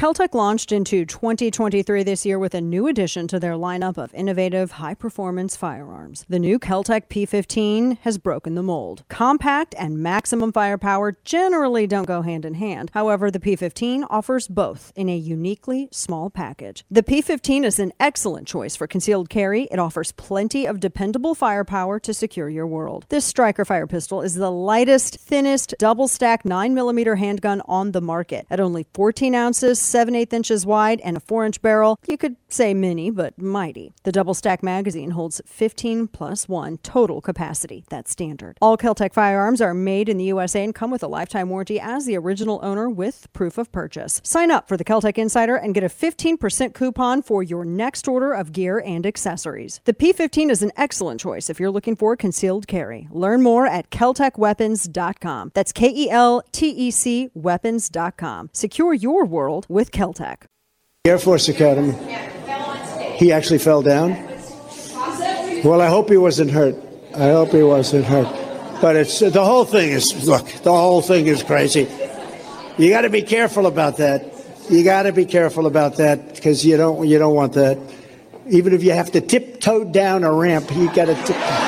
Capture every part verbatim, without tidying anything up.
Kel-Tec launched into twenty twenty-three this year with a new addition to their lineup of innovative, high-performance firearms. The new Kel-Tec P fifteen has broken the mold. Compact and maximum firepower generally don't go hand in hand. However, the P fifteen offers both in a uniquely small package. The P fifteen is an excellent choice for concealed carry. It offers plenty of dependable firepower to secure your world. This Striker fire pistol is the lightest, thinnest, double-stack nine millimeter handgun on the market. At only fourteen ounces, seven eighths inches wide, and a four inch barrel, you could say mini, but mighty. The double-stack magazine holds fifteen plus one total capacity. That's standard. All Kel-Tec firearms are made in the U S A and come with a lifetime warranty as the original owner with proof of purchase. Sign up for the Kel-Tec Insider and get a fifteen percent coupon for your next order of gear and accessories. The P fifteen is an excellent choice if you're looking for concealed carry. Learn more at kel tec weapons dot com. That's K E L T E C weapons dot com. Secure your world with Kel-Tec. Air Force Academy. He actually fell down? Well, I hope he wasn't hurt. I hope he wasn't hurt. But it's the whole thing is, look, the whole thing is crazy. You got to be careful about that. You got to be careful about that because you don't you don't want that. Even if you have to tiptoe down a ramp, you got to tiptoe.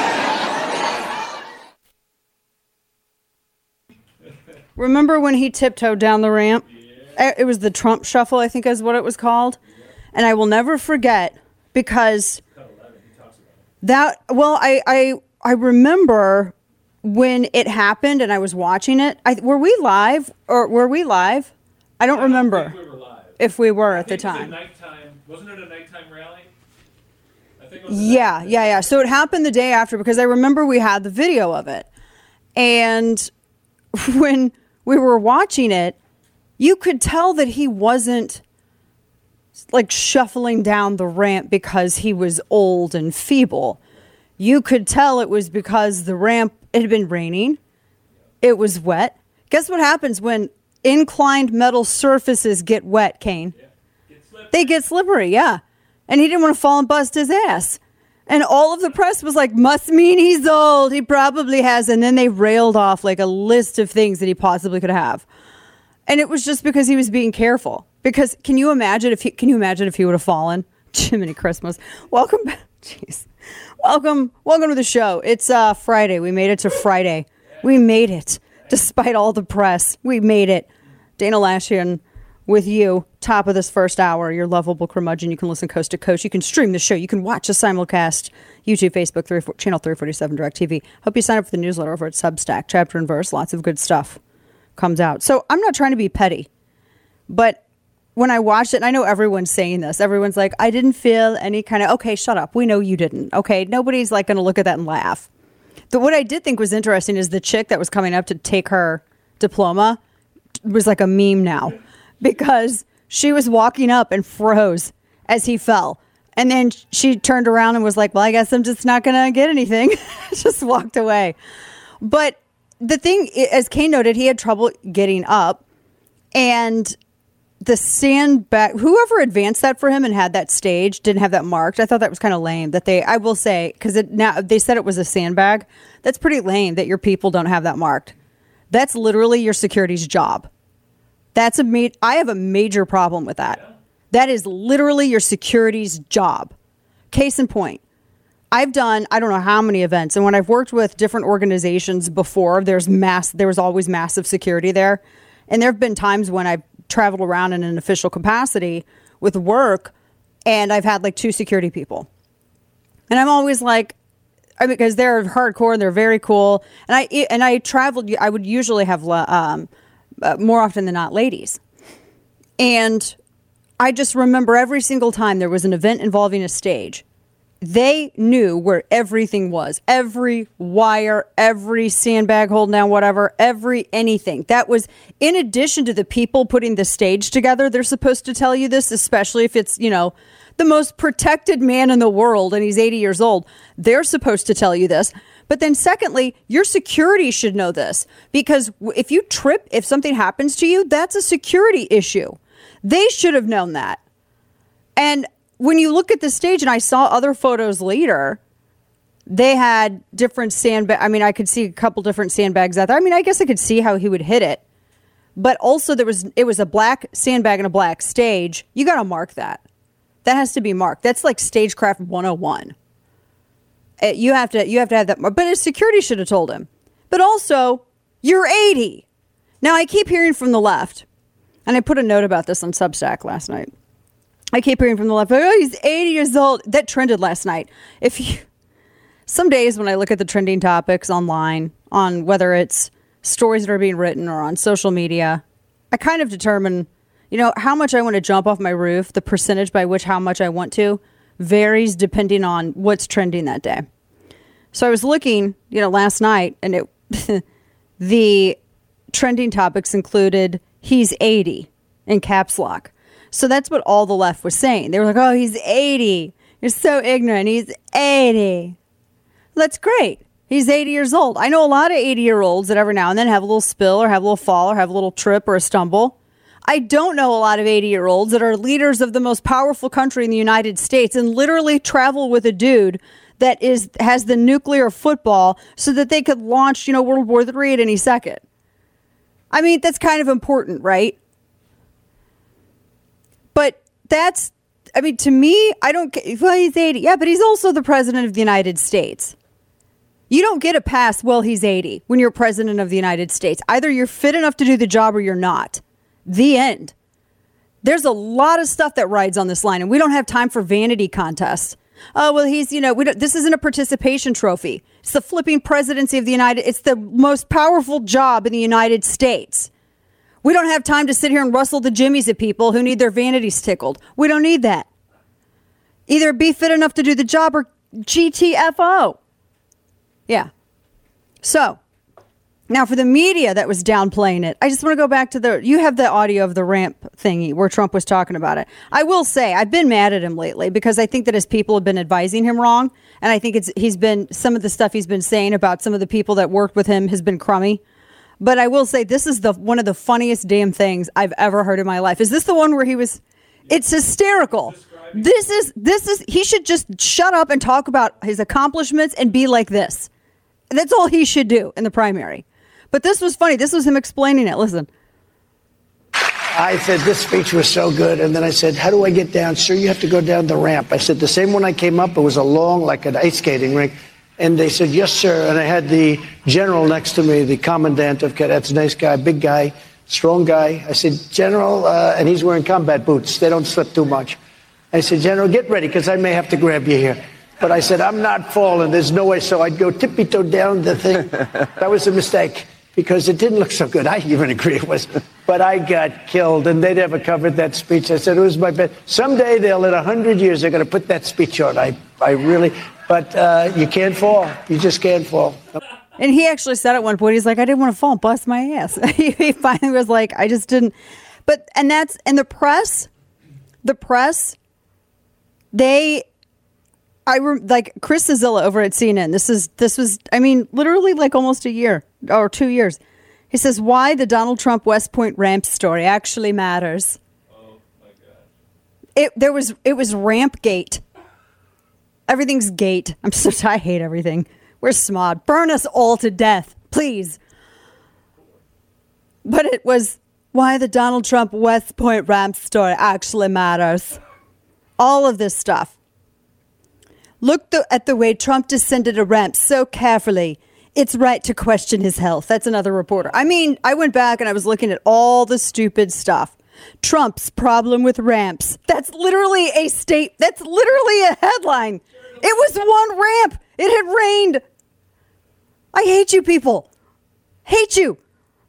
Remember when he tiptoed down the ramp? Yeah. It was the Trump shuffle, I think is what it was called. And I will never forget because that, well, I, I, I remember when it happened and I was watching it. I, were we live or were we live? I don't I remember don't think we were live. If we were I at the time. It was a nighttime, wasn't it a nighttime rally? I think it was yeah, yeah, yeah. So it happened the day after because I remember we had the video of it. And when we were watching it, you could tell that he wasn't like shuffling down the ramp because he was old and feeble. You could tell it was because the ramp, it had been raining. It was wet. Guess what happens when inclined metal surfaces get wet, Kane? Yeah. Get they get slippery, yeah. And he didn't want to fall and bust his ass. And all of the press was like, must mean he's old. He probably has. And then they railed off like a list of things that he possibly could have. And it was just because he was being careful. Because can you imagine if he, can you imagine if he would have fallen? Jiminy Christmas. Welcome back. Jeez. Welcome. Welcome to the show. It's uh, Friday. We made it to Friday. We made it. Despite all the press, we made it. Dana Lashian with you, top of this first hour, your lovable curmudgeon. You can listen coast to coast. You can stream the show. You can watch a simulcast. YouTube, Facebook, three, four, channel three forty-seven, DirecTV. Hope you sign up for the newsletter over at Substack. Chapter and verse. Lots of good stuff comes out. So I'm not trying to be petty, but when I watched it, and I know everyone's saying this. Everyone's like, I didn't feel any kind of, okay, shut up. We know you didn't. Okay, nobody's like going to look at that and laugh. But what I did think was interesting is the chick that was coming up to take her diploma was like a meme now. Because she was walking up and froze as he fell. And then she turned around and was like, well, I guess I'm just not going to get anything. Just walked away. But the thing, as Kane noted, he had trouble getting up. And the sandbag, whoever advanced that for him and had that stage didn't have that marked. I thought that was kind of lame that they, I will say, because it now they said it was a sandbag. That's pretty lame that your people don't have that marked. That's literally your security's job. That's a ma- I have a major problem with that. Yeah. That is literally your security's job. Case in point, I've done, I don't know how many events. And when I've worked with different organizations before, there's mass, there was always massive security there. And there have been times when I've traveled around in an official capacity with work and I've had like two security people. And I'm always like, I mean, because they're hardcore and they're very cool. And I, and I traveled, I would usually have, um, Uh, more often than not, ladies. And I just remember every single time there was an event involving a stage, they knew where everything was. Every wire, every sandbag holding down whatever, every anything. That was in addition to the people putting the stage together. They're supposed to tell you this, especially if it's, you know, the most protected man in the world and he's eighty years old. They're supposed to tell you this. But then secondly, your security should know this, because if you trip, if something happens to you, that's a security issue. They should have known that. And when you look at the stage, and I saw other photos later, they had different sandbags. I mean, I could see a couple different sandbags out there. I mean, I guess I could see how he would hit it. But also there was, it was a black sandbag and a black stage. You got to mark that. That has to be marked. That's like stagecraft one oh one. Uh, You have to, you have to have that. But his security should have told him. But also, you're eighty. Now I keep hearing from the left, and I put a note about this on Substack last night. I keep hearing from the left, oh, he's eighty years old. That trended last night. If you, some days when I look at the trending topics online, on whether it's stories that are being written or on social media, I kind of determine, you know, how much I want to jump off my roof. The percentage by which how much I want to varies depending on what's trending that day. So I was looking, you know, last night, and it the trending topics included he's eighty in caps lock. So that's what all the left was saying. They were like, oh, he's eighty. You're so ignorant. He's eighty. That's great. He's eighty years old. I know a lot of eighty-year-olds that every now and then have a little spill or have a little fall or have a little trip or a stumble. I don't know a lot of eighty-year-olds that are leaders of the most powerful country in the United States and literally travel with a dude that is has the nuclear football so that they could launch, you know, World War Three at any second. I mean, that's kind of important, right? But that's, I mean, to me, I don't, well, he's eighty. Yeah, but he's also the president of the United States. You don't get a pass, well, he's eighty when you're president of the United States. Either you're fit enough to do the job or you're not. The end. There's a lot of stuff that rides on this line, and we don't have time for vanity contests. Oh, well, he's, you know, we don't, this isn't a participation trophy. It's the flipping presidency of the United, it's the most powerful job in the United States. We don't have time to sit here and rustle the jimmies at people who need their vanities tickled. We don't need that. Either be fit enough to do the job or G T F O. Yeah. So, now for the media that was downplaying it, I just want to go back to the, you have the audio of the ramp thingy where Trump was talking about it. I will say, I've been mad at him lately because I think that his people have been advising him wrong. And I think it's, he's been, some of the stuff he's been saying about some of the people that worked with him has been crummy. But I will say, this is the one of the funniest damn things I've ever heard in my life. Is this the one where he was, it's hysterical. This is, this is, he should just shut up and talk about his accomplishments and be like this. That's all he should do in the primary. But this was funny. This was him explaining it. Listen. I said, this speech was so good. And then I said, how do I get down? Sir, you have to go down the ramp. I said, the same one I came up, it was a long, like an ice skating rink. And they said, yes, sir. And I had the general next to me, the commandant of cadets, nice guy, big guy, strong guy. I said, General, uh, and he's wearing combat boots. They don't slip too much. I said, General, get ready, because I may have to grab you here. But I said, I'm not falling. There's no way. So I'd go tippy-toe down the thing. That was a mistake, because it didn't look so good. I even agree it was. But I got killed, and they never covered that speech. I said, it was my best. Someday they'll, in one hundred years, they're going to put that speech on. I, I really, but uh, you can't fall. You just can't fall. And he actually said at one point, he's like, I didn't want to fall and bust my ass. He finally was like, I just didn't. But, and that's, and the press, the press, they, I re- like Chris Cizilla over at C N N. This is, this was, I mean, literally like almost a year or two years. He says, why the Donald Trump West Point ramp story actually matters. Oh my God. It, there was, it was ramp gate. Everything's gate. I'm so, I hate everything. Where's Smod? Burn us all to death, please. But it was why the Donald Trump West Point ramp story actually matters. All of this stuff. Look the, at the way Trump descended a ramp so carefully. It's right to question his health. That's another reporter. I mean, I went back and I was looking at all the stupid stuff. Trump's problem with ramps. That's literally a state. That's literally a headline. It was one ramp. It had rained. I hate you people. Hate you.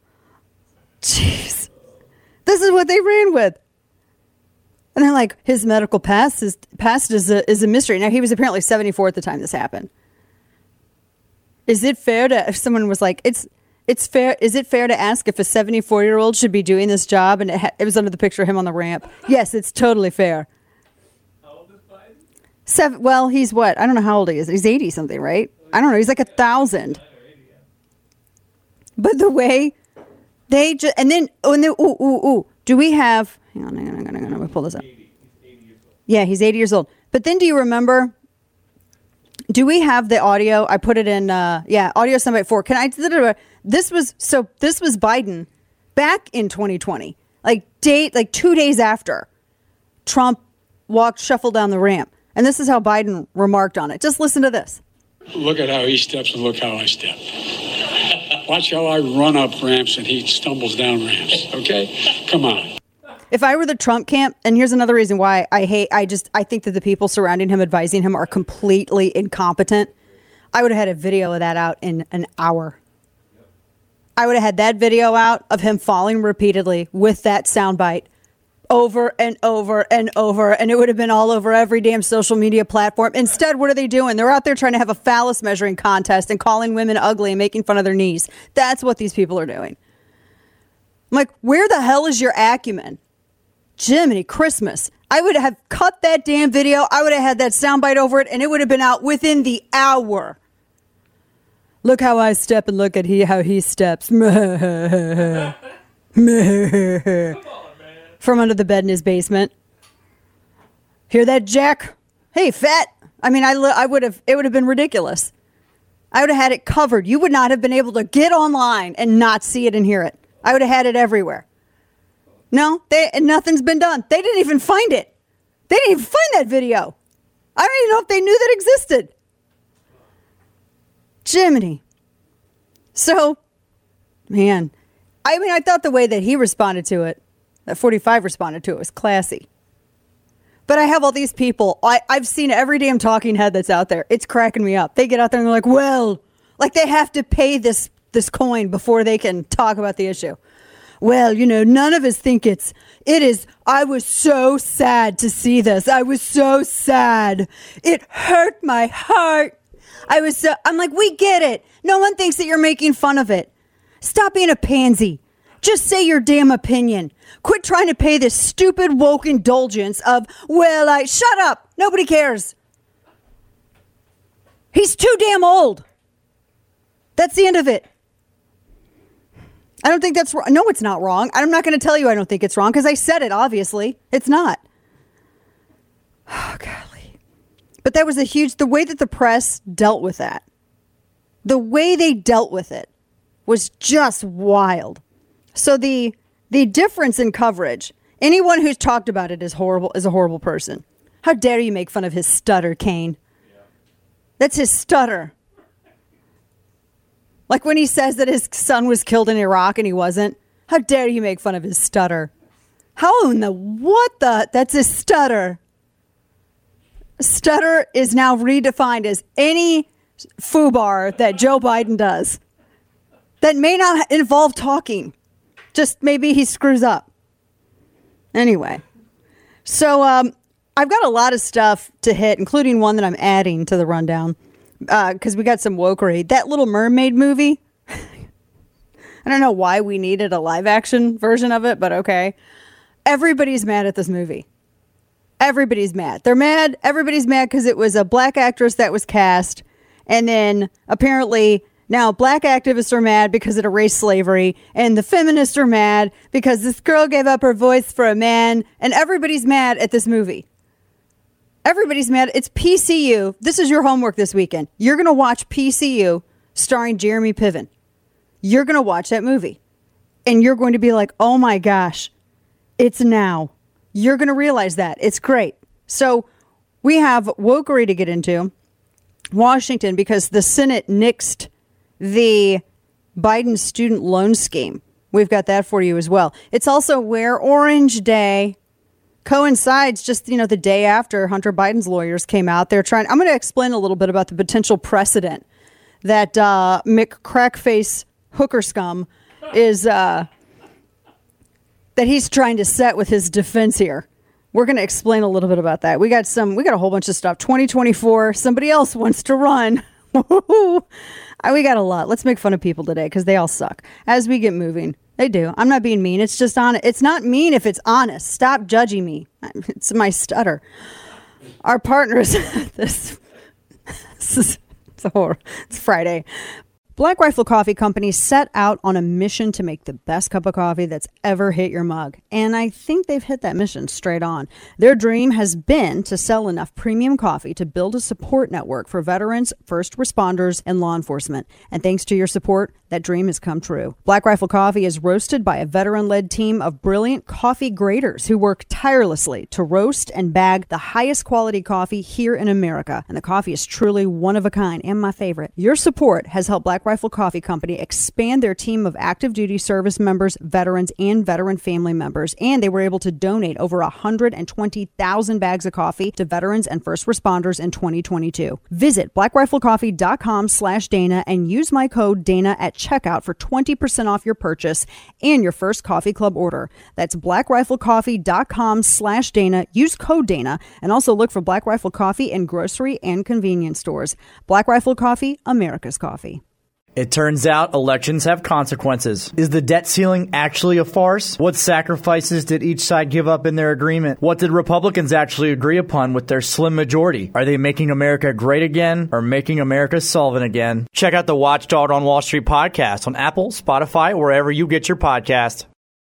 Jeez. This is what they ran with. And they're like, his medical past is past is a, is a mystery. Now, he was apparently seventy-four at the time this happened. Is it fair to, if someone was like, it's it's fair, is it fair to ask if a seventy-four-year-old should be doing this job? And it, ha- it was under the picture of him on the ramp. Yes, it's totally fair. How old is Biden? Seven, well, he's what? I don't know how old he is. He's eighty-something, right? I don't know. He's like a thousand. But the way they just, and then, oh, and then, ooh, ooh, ooh. Do we have, hang on, hang on, hang on, hang on. Let me pull this up. Yeah, he's eighty years old. But then do you remember, do we have the audio? I put it in, uh, yeah, audio soundbite four. Can I, this was, so this was Biden back in twenty twenty, like date, like two days after Trump walked, shuffled down the ramp. And this is how Biden remarked on it. Just listen to this. Look at how he steps and look how I step. Watch how I run up ramps and he stumbles down ramps. Okay? Come on. If I were the Trump camp, and here's another reason why I hate, I just, I think that the people surrounding him, advising him, are completely incompetent. I would have had a video of that out in an hour. I would have had that video out of him falling repeatedly with that soundbite over and over and over, and it would have been all over every damn social media platform. Instead, what are they doing? They're out there trying to have a phallus measuring contest and calling women ugly and making fun of their knees. That's what these people are doing. I'm like, where the hell is your acumen? Jiminy Christmas. I would have cut that damn video. I would have had that soundbite over it, and it would have been out within the hour. Look how I step and look at he how he steps. From under the bed in his basement. Hear that, Jack? Hey, fat. I mean, I, I would have, it would have been ridiculous. I would have had it covered. You would not have been able to get online and not see it and hear it. I would have had it everywhere. No, they, and nothing's been done. They didn't even find it. They didn't even find that video. I don't even know if they knew that existed. Jiminy. So, man, I mean, I thought the way that he responded to it, that forty-five responded to it, was classy. But I have all these people. I, I've seen every damn talking head that's out there. It's cracking me up. They get out there and they're like, well, like they have to pay this, this coin before they can talk about the issue. Well, you know, none of us think it's, it is, I was so sad to see this. I was so sad. It hurt my heart. I was so, I'm like, we get it. No one thinks that you're making fun of it. Stop being a pansy. Just say your damn opinion. Quit trying to pay this stupid woke indulgence of, well, I, shut up. Nobody cares. He's too damn old. That's the end of it. I don't think that's wrong. No, it's not wrong. I'm not going to tell you I don't think it's wrong because I said it, obviously. It's not. Oh, golly. But that was a huge, the way that the press dealt with that, the way they dealt with it was just wild. So the the difference in coverage, anyone who's talked about it is horrible, is a horrible person. How dare you make fun of his stutter, Kane? Yeah. That's his stutter. Like when he says that his son was killed in Iraq and he wasn't. How dare you make fun of his stutter? How in the, what the, that's his stutter. Stutter is now redefined as any foobar that Joe Biden does that may not involve talking. Just maybe he screws up. Anyway, so um, I've got a lot of stuff to hit, including one that I'm adding to the rundown because uh, we got some wokery. That Little Mermaid movie. I don't know why we needed a live action version of it, but okay. Everybody's mad at this movie. Everybody's mad. They're mad. Everybody's mad because it was a black actress that was cast. And then apparently now black activists are mad because it erased slavery. And the feminists are mad because this girl gave up her voice for a man. And everybody's mad at this movie. Everybody's mad. It's P C U. This is your homework this weekend. You're going to watch P C U starring Jeremy Piven. You're going to watch that movie. And you're going to be like, oh my gosh, it's now. You're going to realize that. It's great. So we have wokery to get into. Washington, because the Senate nixed the Biden student loan scheme. We've got that for you as well. It's also Wear Orange Day. Coincides just, you know, the day after Hunter Biden's lawyers came out. They're trying. I'm going to explain a little bit about the potential precedent that uh, McCrackface hooker scum is uh, that he's trying to set with his defense here. We're going to explain a little bit about that. We got some. We got a whole bunch of stuff. twenty twenty-four. Somebody else wants to run. We got a lot. Let's make fun of people today because they all suck. As we get moving. They do. I'm not being mean. It's just honest. It's not mean if it's honest. Stop judging me. It's my stutter. Our partners, this, this is, it's, a horror. It's Friday. Black Rifle Coffee Company set out on a mission to make the best cup of coffee that's ever hit your mug. And I think they've hit that mission straight on. Their dream has been to sell enough premium coffee to build a support network for veterans, first responders, and law enforcement. And thanks to your support, that dream has come true. Black Rifle Coffee is roasted by a veteran-led team of brilliant coffee graders who work tirelessly to roast and bag the highest quality coffee here in America. And the coffee is truly one of a kind and my favorite. Your support has helped Black Rifle Coffee Company expand their team of active duty service members, veterans, and veteran family members. And they were able to donate over one hundred twenty thousand bags of coffee to veterans and first responders in twenty twenty-two. Visit blackriflecoffee.com slash Dana and use my code Dana at checkout for twenty percent off your purchase and your first coffee club order. That's blackriflecoffee.com slash Dana. Use code Dana and also look for Black Rifle Coffee in grocery and convenience stores. Black Rifle Coffee, America's coffee. It turns out elections have consequences. Is the debt ceiling actually a farce? What sacrifices did each side give up in their agreement? What did Republicans actually agree upon with their slim majority? Are they making America great again or making America solvent again? Check out the Watchdog on Wall Street podcast on Apple, Spotify, or wherever you get your podcast.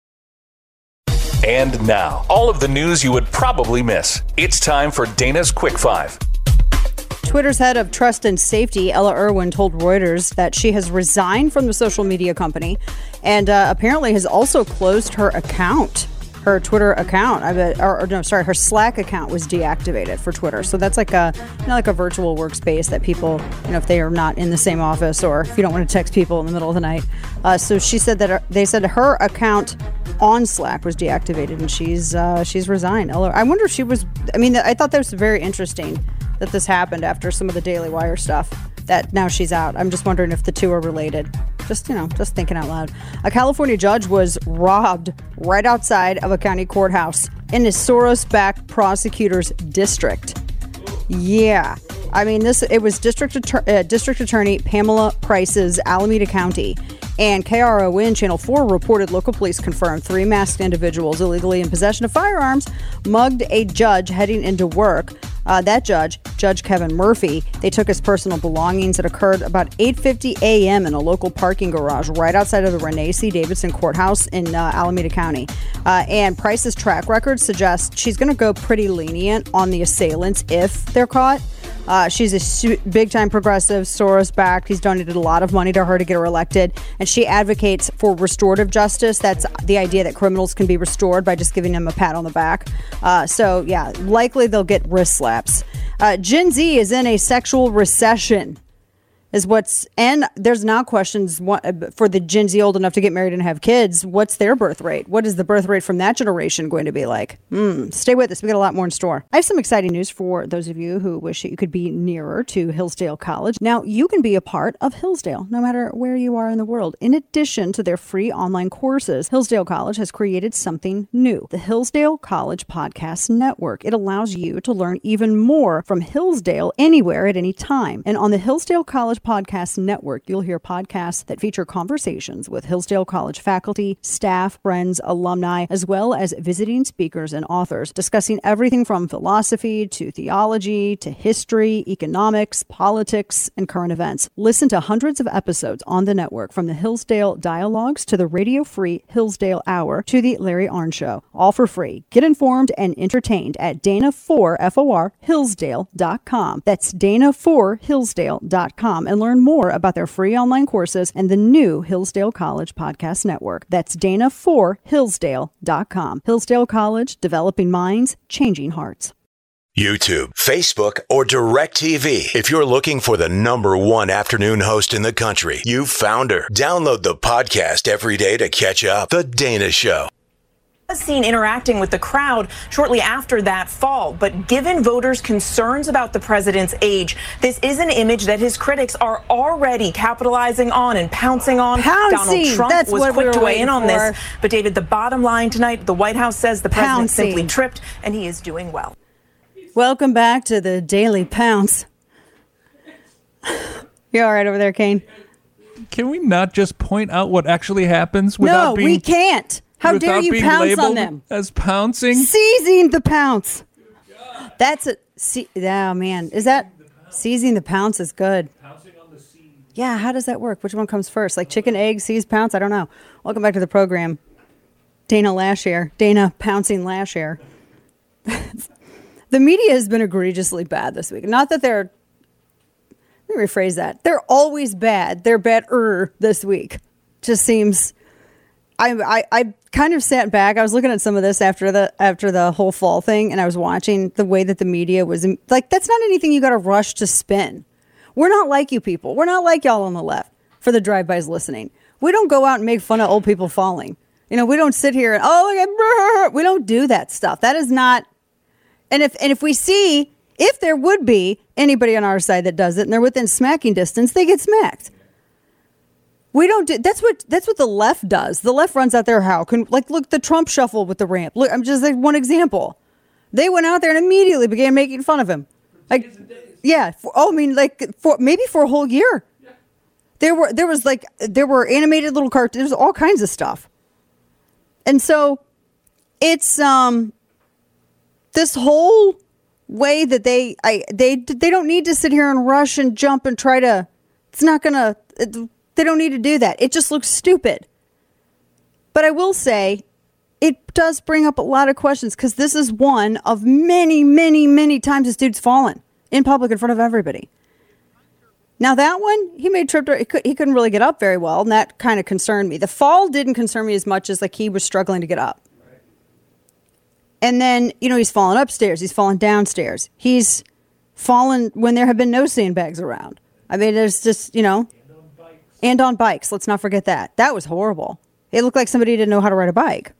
And now, all of the news you would probably miss. It's time for Dana's Quick Five. Twitter's head of trust and safety, Ella Irwin, told Reuters that she has resigned from the social media company and uh, apparently has also closed her account. Her Twitter account, I bet, or, or no, sorry, her Slack account was deactivated for Twitter. So that's like a, you know, like a virtual workspace that people, you know, if they are not in the same office or if you don't want to text people in the middle of the night. Uh, so she said that her, they said her account on Slack was deactivated and she's uh, she's resigned. Ella, I wonder if she was. I mean, I thought that was very interesting that this happened after some of the Daily Wire stuff. That now she's out. I'm just wondering if the two are related. Just, you know, just thinking out loud. A California judge was robbed right outside of a county courthouse in a Soros-backed prosecutor's district. Yeah. I mean, this it was District Attor- uh, District Attorney Pamela Price's Alameda County. And K R O N Channel four reported local police confirmed three masked individuals illegally in possession of firearms mugged a judge heading into work. Uh, that judge, Judge Kevin Murphy, they took his personal belongings. It occurred about eight fifty a.m. in a local parking garage right outside of the Renee C. Davidson Courthouse in uh, Alameda County. Uh, and Price's track record suggests she's going to go pretty lenient on the assailants if they're caught. Uh, she's a su- big-time progressive, Soros-backed. He's donated a lot of money to her to get her elected. And she advocates for restorative justice. That's the idea that criminals can be restored by just giving them a pat on the back. Uh, so, yeah, likely they'll get wrist slaps. Uh, Gen Z is in a sexual recession. Is what's and there's now questions what, for the Gen Z old enough to get married and have kids. What's their birth rate? What is the birth rate from that generation going to be like? Mm, stay with us. We got a lot more in store. I have some exciting news for those of you who wish you could be nearer to Hillsdale College. Now you can be a part of Hillsdale no matter where you are in the world. In addition to their free online courses, Hillsdale College has created something new: the Hillsdale College Podcast Network. It allows you to learn even more from Hillsdale anywhere at any time. And on the Hillsdale College Podcast Network, you'll hear podcasts that feature conversations with Hillsdale College faculty, staff, friends, alumni, as well as visiting speakers and authors discussing everything from philosophy to theology to history, economics, politics, and current events. Listen to hundreds of episodes on the network, from the Hillsdale Dialogues to the radio-free Hillsdale Hour to the Larry Arnn Show, all for free. Get informed and entertained at Dana four Hillsdale dot com. That's Dana four Hillsdale dot com. And learn more about their free online courses and the new Hillsdale College Podcast Network. That's Dana four Hillsdale dot com. Hillsdale College, developing minds, changing hearts. YouTube, Facebook, or DirecTV. If you're looking for the number one afternoon host in the country, you've found her. Download the podcast every day to catch up. The Dana Show. Seen interacting with the crowd shortly after that fall, but given voters' concerns about the president's age, this is an image that his critics are already capitalizing on and pouncing on. Pouncing. Donald Trump That's was what quick we to were weigh in on for. this, but David, the bottom line tonight, the White House says the president Pouncing. simply tripped and he is doing well. Welcome back to the Daily Pounce. You all right over there, Kane? Can we not just point out what actually happens without no, being... we can't. How dare without you being pounce labeled on them? as pouncing? Seizing the pounce. That's a... See, oh, man. Is that... Seizing the pounce is good. Pouncing on the seed. Yeah, how does that work? Which one comes first? Like chicken, egg, seeds, pounce? I don't know. Welcome back to the program. Dana Lasher. Dana pouncing Lasher. The media has been egregiously bad this week. Not that they're, let me rephrase that. They're always bad. They're better this week. Just seems, I, I, I kind of sat back. I was looking at some of this after the, after the whole fall thing, and I was watching the way that the media was, like, that's not anything you got to rush to spin. We're not like you people. We're not like y'all on the left for the drive-bys listening. We don't go out and make fun of old people falling. You know, we don't sit here and, oh, look at, we don't do that stuff. That is not, and if and if we see, if there would be anybody on our side that does it and they're within smacking distance, they get smacked. We don't do, that's what, that's what the left does. The left runs out there, how can, like, look, the Trump shuffle with the ramp. Look, I'm just like one example. They went out there and immediately began making fun of him. Like, yeah. For, oh, I mean, like, for maybe for a whole year. Yeah. There were, there was like, there were animated little cartoons, there's all kinds of stuff. And so it's, um, this whole way that they, I, they, they don't need to sit here and rush and jump and try to, it's not going to, they don't need to do that. It just looks stupid. But I will say, it does bring up a lot of questions because this is one of many, many, many times this dude's fallen in public in front of everybody. Now that one, he made trip to, he, could, he couldn't really get up very well, and that kind of concerned me. The fall didn't concern me as much as like he was struggling to get up. Right. And then, you know, he's fallen upstairs, he's fallen downstairs. He's fallen when there have been no sandbags around. I mean, there's just, you know, and on bikes. And on bikes. Let's not forget that. That was horrible. It looked like somebody didn't know how to ride a bike.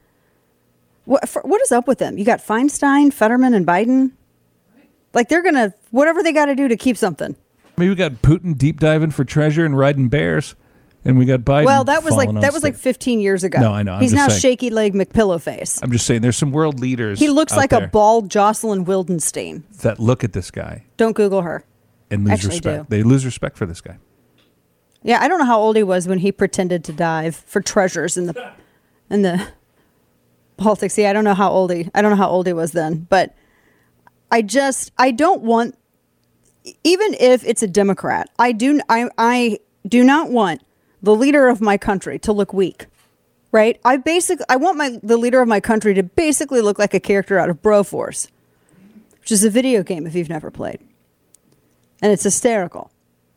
What, for, what is up with them? You got Feinstein, Fetterman, and Biden. Like they're going to, whatever they got to do to keep something. I mean, we got Putin deep diving for treasure and riding bears. And we got Biden. Well, that was like that was like fifteen years ago. No, I know. I'm He's just now saying. shaky leg McPillowface. I'm just saying there's some world leaders. He looks out like there a bald Jocelyn Wildenstein. that look at this guy Don't Google her. and lose Actually respect. do. They lose respect for this guy. Yeah, I don't know how old he was when he pretended to dive for treasures in the in the Baltic Sea. I don't know how old he I don't know how old he was then, but I just I don't want, even if it's a Democrat, I do I I do not want the leader of my country to look weak. Right? I basically I want my the leader of my country to basically look like a character out of Broforce, which is a video game if you've never played. And it's hysterical.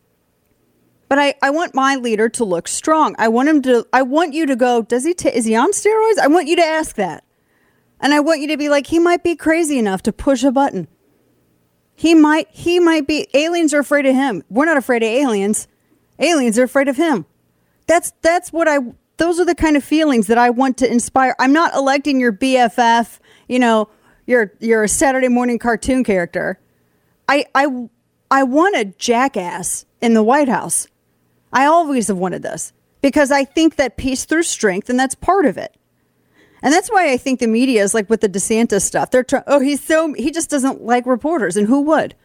But I, I want my leader to look strong. I want him to, I want you to go, does he, ta- is he on steroids? I want you to ask that. And I want you to be like, he might be crazy enough to push a button. He might, he might be, aliens are afraid of him. We're not afraid of aliens. Aliens are afraid of him. That's, that's what I, those are the kind of feelings that I want to inspire. I'm not electing your B F F, you know, you're, you're a Saturday morning cartoon character. I, I, I want a jackass in the White House. I always have wanted this because I think that peace through strength, and that's part of it. And that's why I think the media is like with the DeSantis stuff. They're trying, oh, he's so, he just doesn't like reporters. And who would?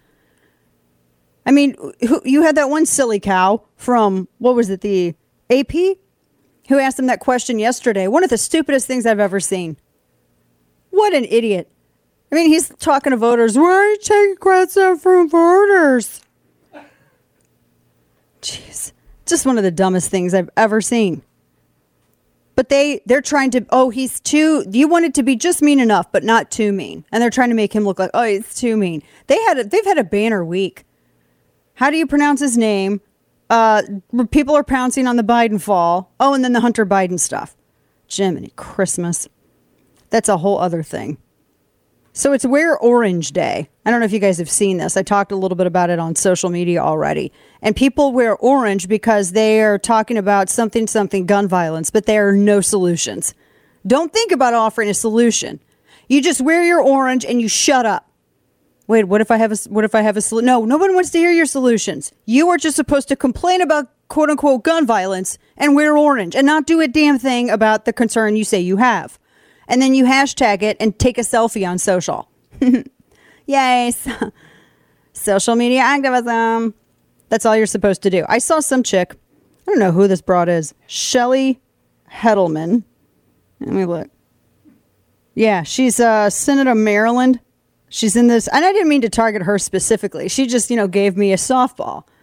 I mean, who, you had that one silly cow from, what was it, the A P, who asked him that question yesterday. One of the stupidest things I've ever seen. What an idiot. I mean, he's talking to voters. Why are you taking questions from voters? Jeez. Just one of the dumbest things I've ever seen. But they, they're trying to, oh, he's too, you want it to be just mean enough, but not too mean. And they're trying to make him look like, oh, it's too mean. They had a, they've had a banner week. How do you pronounce his name? Uh, people are pouncing on the Biden fall. Oh, and then the Hunter Biden stuff. Jiminy Christmas. That's a whole other thing. So it's Wear Orange Day. I don't know if you guys have seen this. I talked a little bit about it on social media already. And people wear orange because they are talking about something, something gun violence, but there are no solutions. Don't think about offering a solution. You just wear your orange and you shut up. Wait, what if I have a, what if I have a solution? No, no one wants to hear your solutions. You are just supposed to complain about quote unquote gun violence and wear orange and not do a damn thing about the concern you say you have. And then you hashtag it and take a selfie on social. Yay. Social media activism. That's all you're supposed to do. I saw some chick. I don't know who this broad is. Shelley Heddleman. Let me look. Yeah, she's uh, Senator Maryland. She's in this. And I didn't mean to target her specifically. She just, you know, gave me a softball.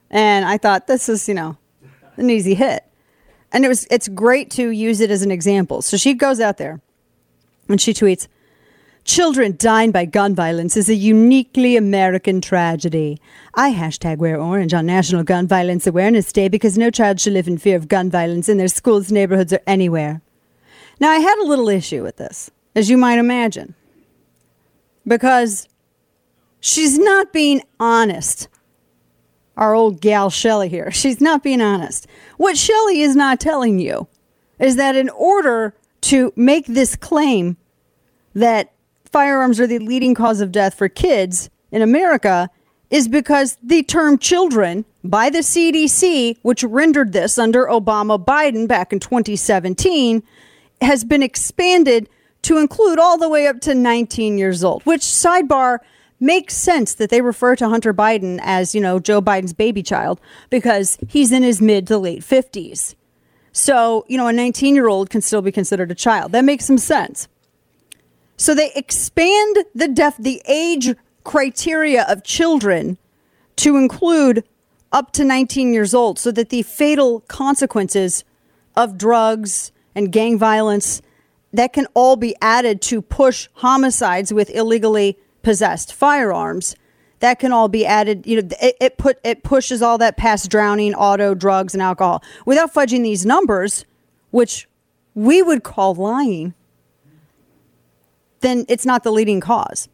And I thought, this is, you know, an easy hit. And it was it's great to use it as an example. So she goes out there and she tweets, children dying by gun violence is a uniquely American tragedy. I hashtag wear orange on National Gun Violence Awareness Day because no child should live in fear of gun violence in their schools, neighborhoods, or anywhere. Now, I had a little issue with this, as you might imagine, because she's not being honest. Our old gal Shelley here, she's not being honest. What Shelley is not telling you is that in order to make this claim that firearms are the leading cause of death for kids in America is because the term children by the C D C, which rendered this under Obama Biden back in twenty seventeen, has been expanded to include all the way up to nineteen years old, which, sidebar, makes sense that they refer to Hunter Biden as, you know, Joe Biden's baby child because he's in his mid to late fifties. So, you know, a nineteen year old can still be considered a child. That makes some sense. So they expand the def the age criteria of children to include up to nineteen years old so that the fatal consequences of drugs and gang violence that can all be added to push homicides with illegally possessed firearms, that can all be added. You know, it, it put it pushes all that past drowning, auto, drugs, and alcohol without fudging these numbers, which we would call lying. Then it's not the leading cause.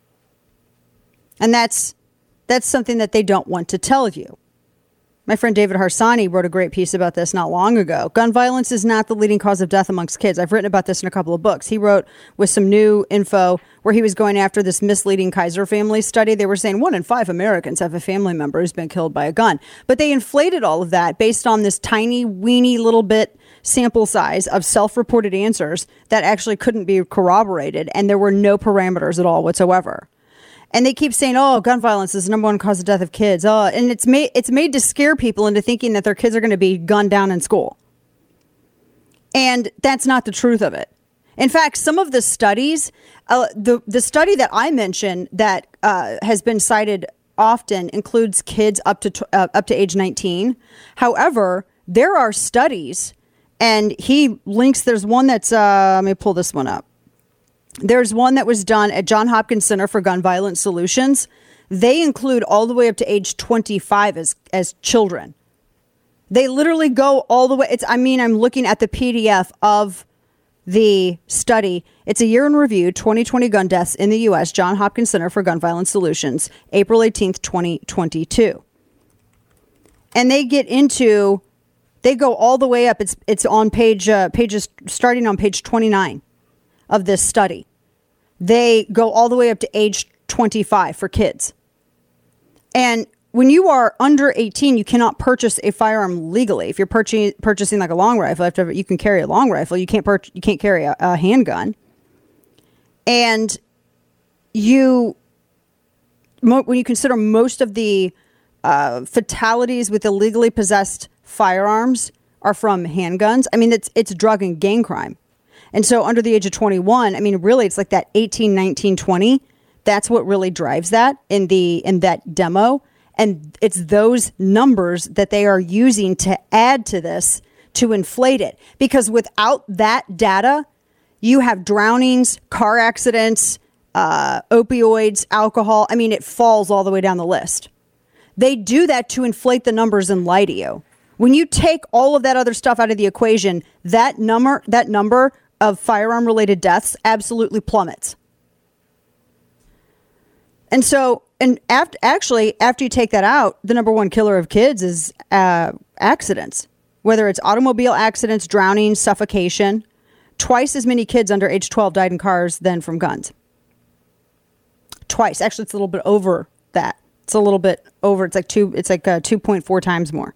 And that's that's something that they don't want to tell you. My friend David Harsanyi wrote a great piece about this not long ago. Gun violence is not the leading cause of death amongst kids. I've written about this in a couple of books. He wrote with some new info where he was going after this misleading Kaiser family study. They were saying one in five Americans have a family member who's been killed by a gun. But they inflated all of that based on this tiny, weeny little bit sample size of self-reported answers that actually couldn't be corroborated. And there were no parameters at all whatsoever. And they keep saying, oh, gun violence is the number one cause of death of kids. Oh, and it's made it's made to scare people into thinking that their kids are going to be gunned down in school. And that's not the truth of it. In fact, some of the studies, uh, the, the study that I mentioned that uh, has been cited often includes kids up to uh, up to age nineteen. However, there are studies, and he links, there's one that's, uh, let me pull this one up. There's one that was done at Johns Hopkins Center for Gun Violence Solutions. They include all the way up to age twenty-five as, as children. They literally go all the way. It's, I mean, I'm looking at the P D F of the study. It's a year in review, twenty twenty gun deaths in the U S, Johns Hopkins Center for Gun Violence Solutions, April eighteenth, twenty twenty-two. And they get into, they go all the way up. It's, it's on page, uh, pages, starting on page twenty-nine. Of this study. They go all the way up to age twenty-five for kids. And when you are under eighteen, you cannot purchase a firearm legally. If you're purchasing purchasing like a long rifle, after you can carry a long rifle, you can't purch- you can't carry a, a handgun. And you, mo- when you consider most of the uh, fatalities with illegally possessed firearms are from handguns, I mean, it's it's drug and gang crime. And so under the age of twenty-one, I mean, really, it's like that eighteen, nineteen, twenty. That's what really drives that in the in that demo. And it's those numbers that they are using to add to this to inflate it. Because without that data, you have drownings, car accidents, uh, opioids, alcohol. I mean, it falls all the way down the list. They do that to inflate the numbers and lie to you. When you take all of that other stuff out of the equation, that number, that number of firearm-related deaths absolutely plummets. And so, and after, actually, after you take that out, the number one killer of kids is uh, accidents, whether it's automobile accidents, drowning, suffocation. Twice as many kids under age twelve died in cars than from guns. Twice. Actually, it's a little bit over that. It's a little bit over. It's like two. It's like uh, two point four times more.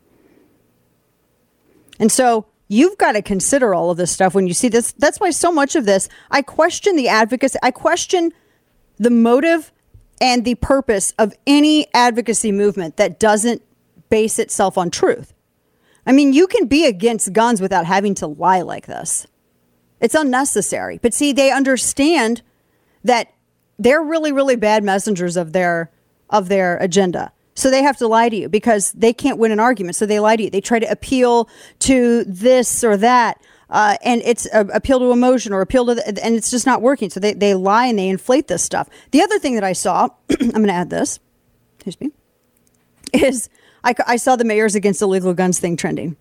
And so you've got to consider all of this stuff when you see this. That's why so much of this, I question the advocacy. I question the motive and the purpose of any advocacy movement that doesn't base itself on truth. I mean, you can be against guns without having to lie like this. It's unnecessary. But see, they understand that they're really, really bad messengers of their of their agenda. So they have to lie to you because they can't win an argument. So they lie to you. They try to appeal to this or that. Uh, and it's a, appeal to emotion or appeal to, the, and it's just not working. So they, they lie and they inflate this stuff. The other thing that I saw, I'm going to add this, excuse me, is I, I saw the Mayors Against Illegal Guns thing trending.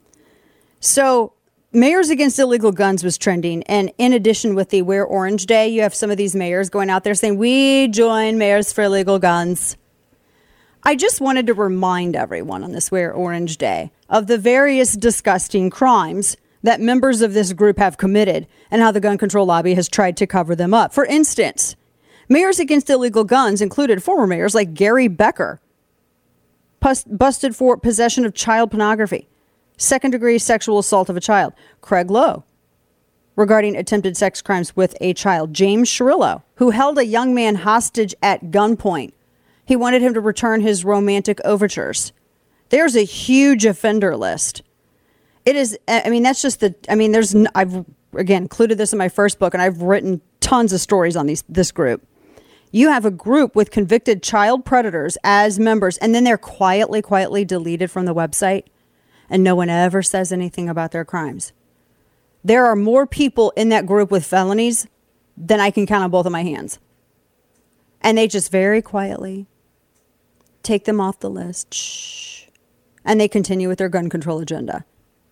So Mayors Against Illegal Guns was trending. And in addition with the Wear Orange Day, you have some of these mayors going out there saying, we join Mayors for Illegal Guns. I just wanted to remind everyone on this Wear Orange Day of the various disgusting crimes that members of this group have committed and how the gun control lobby has tried to cover them up. For instance, Mayors Against Illegal Guns included former mayors like Gary Becker, pus- busted for possession of child pornography, second-degree sexual assault of a child. Craig Lowe, regarding attempted sex crimes with a child. James Shirillo, who held a young man hostage at gunpoint. He wanted him to return his romantic overtures. There's a huge offender list. It is, I mean, that's just the, I mean, there's, I've, again, included this in my first book, and I've written tons of stories on these this group. You have a group with convicted child predators as members, and then they're quietly, quietly deleted from the website, and no one ever says anything about their crimes. There are more people in that group with felonies than I can count on both of my hands. And they just very quietly take them off the list. Shh. And they continue with their gun control agenda.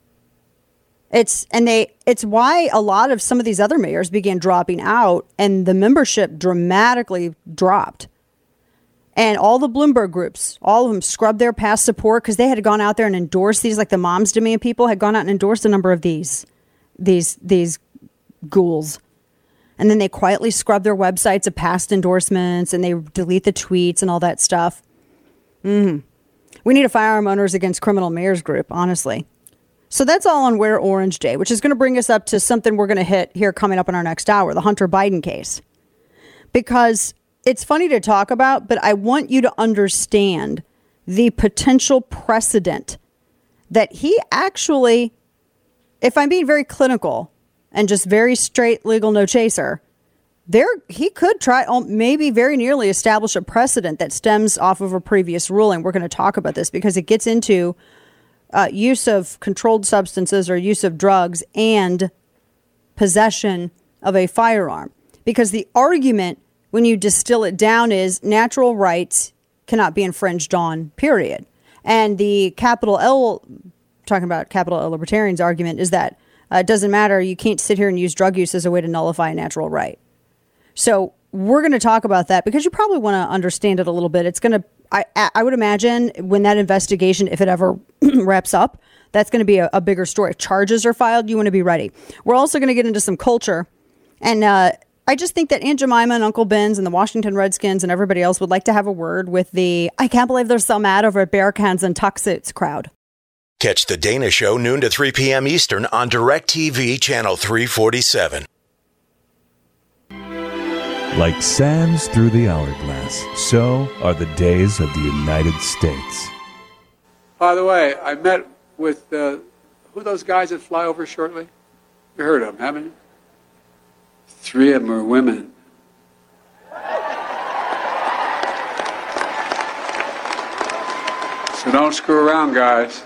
It's and they it's why a lot of some of these other mayors began dropping out and the membership dramatically dropped. And all the Bloomberg groups, all of them scrubbed their past support because they had gone out there and endorsed these, like the Moms Demand people had gone out and endorsed a number of these these these ghouls. And then they quietly scrub their websites of past endorsements and they delete the tweets and all that stuff. Mm. We need a Firearm Owners Against Criminal Mayors group, honestly. So that's all on Wear Orange Day, which is going to bring us up to something we're going to hit here coming up in our next hour, the Hunter Biden case. Because it's funny to talk about, but I want you to understand the potential precedent that he actually, if I'm being very clinical and just very straight legal no chaser, there he could try maybe very nearly establish a precedent that stems off of a previous ruling. We're going to talk about this because it gets into uh, use of controlled substances or use of drugs and possession of a firearm. Because the argument, when you distill it down, is natural rights cannot be infringed on, period. And the capital L, talking about capital L libertarians' argument, is that uh, it doesn't matter. You can't sit here and use drug use as a way to nullify a natural right. So we're going to talk about that because you probably want to understand it a little bit. It's going to, I, I would imagine when that investigation, if it ever wraps up, that's going to be a, a bigger story. If charges are filed, you want to be ready. We're also going to get into some culture. And uh, I just think that Aunt Jemima and Uncle Ben's and the Washington Redskins and everybody else would like to have a word with the, I can't believe they're so mad over at bear cans and tuck suits crowd. Catch the Dana Show noon to three p.m. Eastern on DirecTV Channel three forty-seven. Like sands through the hourglass, so are the days of the United States. By the way, I met with, uh, who are those guys that fly over shortly? You heard of them, haven't you? Three of them are women. So don't screw around, guys.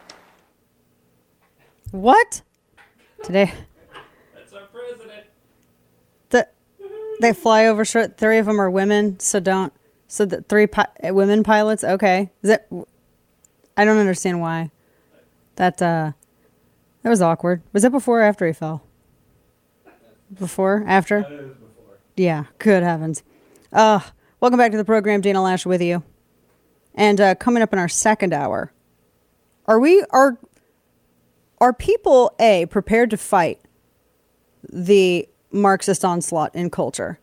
What? Today? That's our president. The, they fly over short. Three of them are women, so don't. So the three pi- women pilots. Okay, is that? I don't understand why. That uh, that was awkward. Was that before or after he fell? Before? After? That is before. Yeah. Good heavens. Uh, welcome back to the program. Dana Lash with you. And uh, coming up in our second hour, are we are are people A prepared to fight the Marxist onslaught in culture?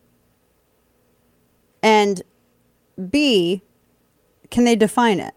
And B, can they define it?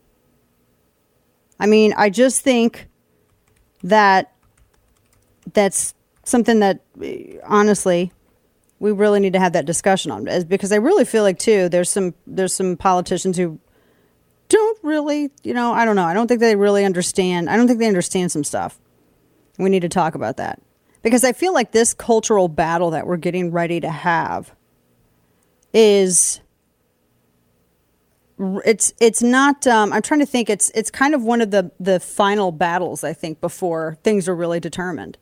I mean, I just think that that's something that, honestly, we really need to have that discussion on, because I really feel like, too, there's some there's some politicians who don't really, you know, I don't know. I don't think they really understand. I don't think they understand some stuff. We need to talk about that, because I feel like this cultural battle that we're getting ready to have is it's it's not. Um, I'm trying to think. It's it's kind of one of the the final battles, I think, before things are really determined.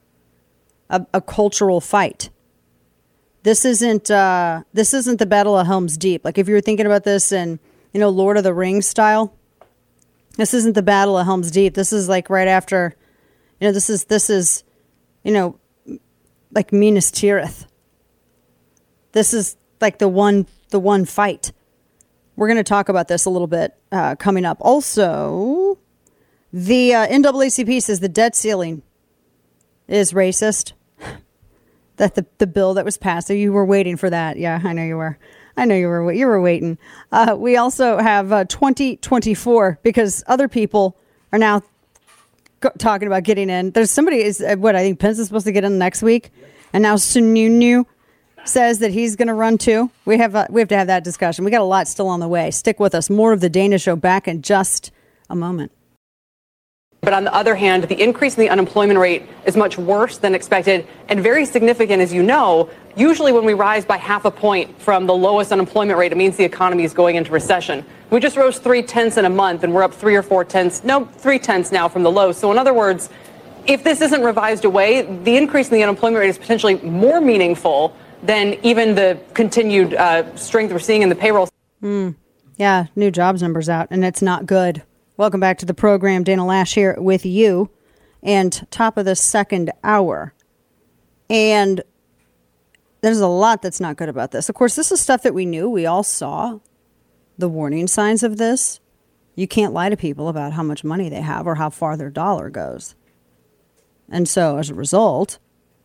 A, a cultural fight. This isn't uh, this isn't the Battle of Helm's Deep. Like if you were thinking about this in, you know, Lord of the Rings style, this isn't the Battle of Helm's Deep. This is like right after, you know, this is this is, you know, like Minas Tirith. This is like the one the one fight. We're going to talk about this a little bit uh, coming up. Also, the uh, N double A C P says the debt ceiling is racist. That the, the bill that was passed. So you were waiting for that. Yeah, I know you were. I know you were. You were waiting. Uh, we also have uh, twenty twenty-four because other people are now go- talking about getting in. There's somebody is uh, what I think Pence is supposed to get in next week, and now Sununu says that he's going to run too. We have uh, we have to have that discussion. We got a lot still on the way. Stick with us. More of the Dana Show back in just a moment. But on the other hand, the increase in the unemployment rate is much worse than expected and very significant, as you know. Usually when we rise by half a point from the lowest unemployment rate, it means the economy is going into recession. We just rose three tenths in a month, and we're up three or four tenths, no, three tenths now from the low. So in other words, if this isn't revised away, the increase in the unemployment rate is potentially more meaningful than even the continued uh, strength we're seeing in the payroll. Mm. Yeah, new jobs numbers out, and it's not good. Welcome back to the program. Dana Lash here with you, and top of the second hour. And there's a lot that's not good about this. Of course, this is stuff that we knew. We all saw the warning signs of this. You can't lie to people about how much money they have or how far their dollar goes. And so as a result,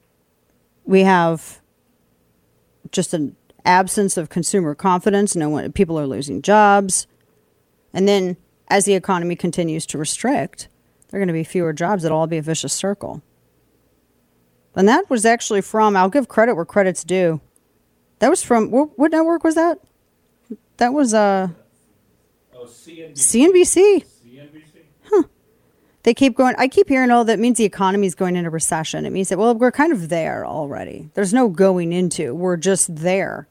we have just an absence of consumer confidence. No one, people are losing jobs. And then as the economy continues to restrict, there are going to be fewer jobs. It'll all be a vicious circle. And that was actually from, I'll give credit where credit's due. That was from, what, what network was that? That was uh, oh, C N B C. C N B C. C N B C. Huh. They keep going. I keep hearing, oh, that means the economy is going into recession. It means that, well, we're kind of there already. There's no going into. We're just there.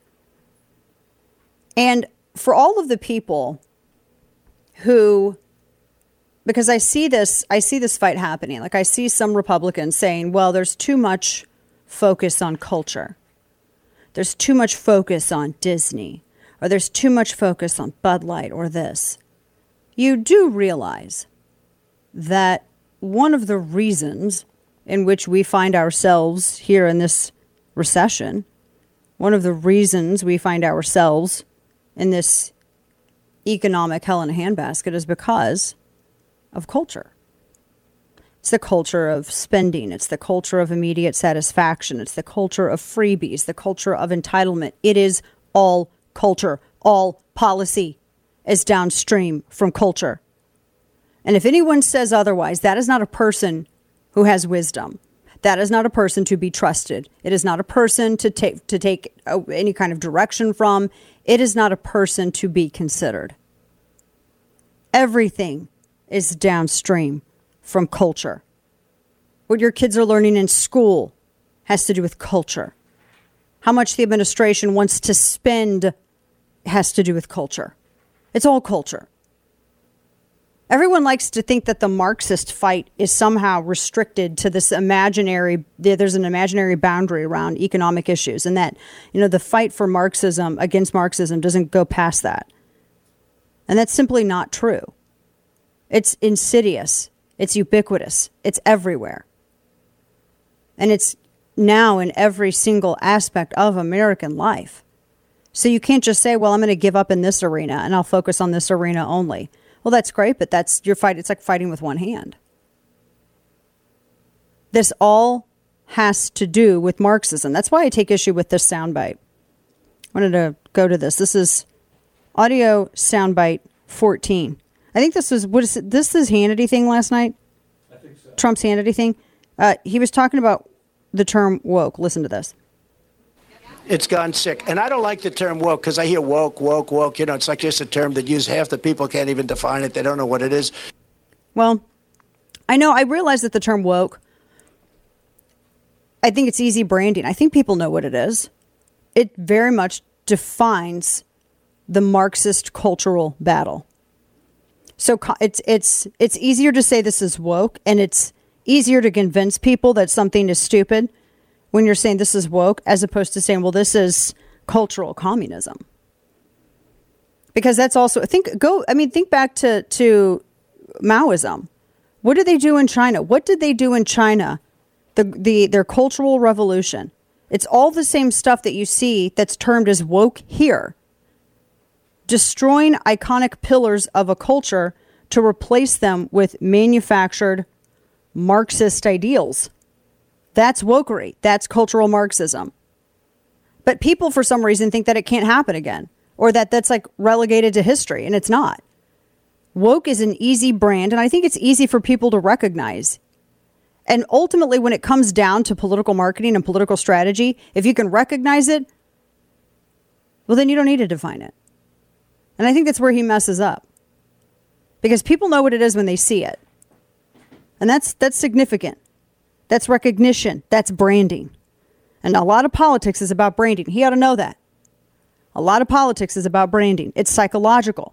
And for all of the people who, because I see this, I see this fight happening. Like I see some Republicans saying, well, there's too much focus on culture. There's too much focus on Disney, or there's too much focus on Bud Light or this. You do realize that one of the reasons in which we find ourselves here in this recession, one of the reasons we find ourselves in this economic hell in a handbasket is because of culture. It's the culture of spending. It's the culture of immediate satisfaction. It's the culture of freebies, the culture of entitlement. It is all culture. All policy is downstream from culture. And if anyone says otherwise, that is not a person who has wisdom. That is not a person to be trusted. It is not a person to take to take any kind of direction from. It is not a person to be considered. Everything is downstream from culture. What your kids are learning in school has to do with culture. How much the administration wants to spend has to do with culture. It's all culture. Everyone likes to think that the Marxist fight is somehow restricted to this imaginary, there's an imaginary boundary around economic issues, and that, you know, the fight for Marxism against Marxism doesn't go past that. And that's simply not true. It's insidious. It's ubiquitous. It's everywhere. And it's now in every single aspect of American life. So you can't just say, well, I'm going to give up in this arena and I'll focus on this arena only. Well, that's great, but that's your fight. It's like fighting with one hand. This all has to do with Marxism. That's why I take issue with this soundbite. I wanted to go to this. This is audio soundbite fourteen. I think this was, what is it? This is Hannity thing last night? I think so. Trump's Hannity thing. Uh, he was talking about the term woke. Listen to this. It's gone sick. And I don't like the term woke because I hear woke, woke, woke. You know, it's like just a term that use half the people can't even define it. They don't know what it is. Well, I know. I realize that the term woke, I think it's easy branding. I think people know what it is. It very much defines the Marxist cultural battle. So it's it's it's easier to say this is woke, and it's easier to convince people that something is stupid when you're saying this is woke, as opposed to saying, well, this is cultural communism. Because that's also, think, go, I mean, think back to, to Maoism. What did they do in China? What did they do in China? The, the, their cultural revolution. It's all the same stuff that you see that's termed as woke here. Destroying iconic pillars of a culture to replace them with manufactured Marxist ideals. That's wokery. That's cultural Marxism. But people, for some reason, think that it can't happen again, or that that's like relegated to history, and it's not. Woke is an easy brand, and I think it's easy for people to recognize. And ultimately, when it comes down to political marketing and political strategy, if you can recognize it, well, then you don't need to define it. And I think that's where he messes up. Because people know what it is when they see it. And that's that's significant. That's recognition. That's branding. And a lot of politics is about branding. He ought to know that. A lot of politics is about branding. It's psychological.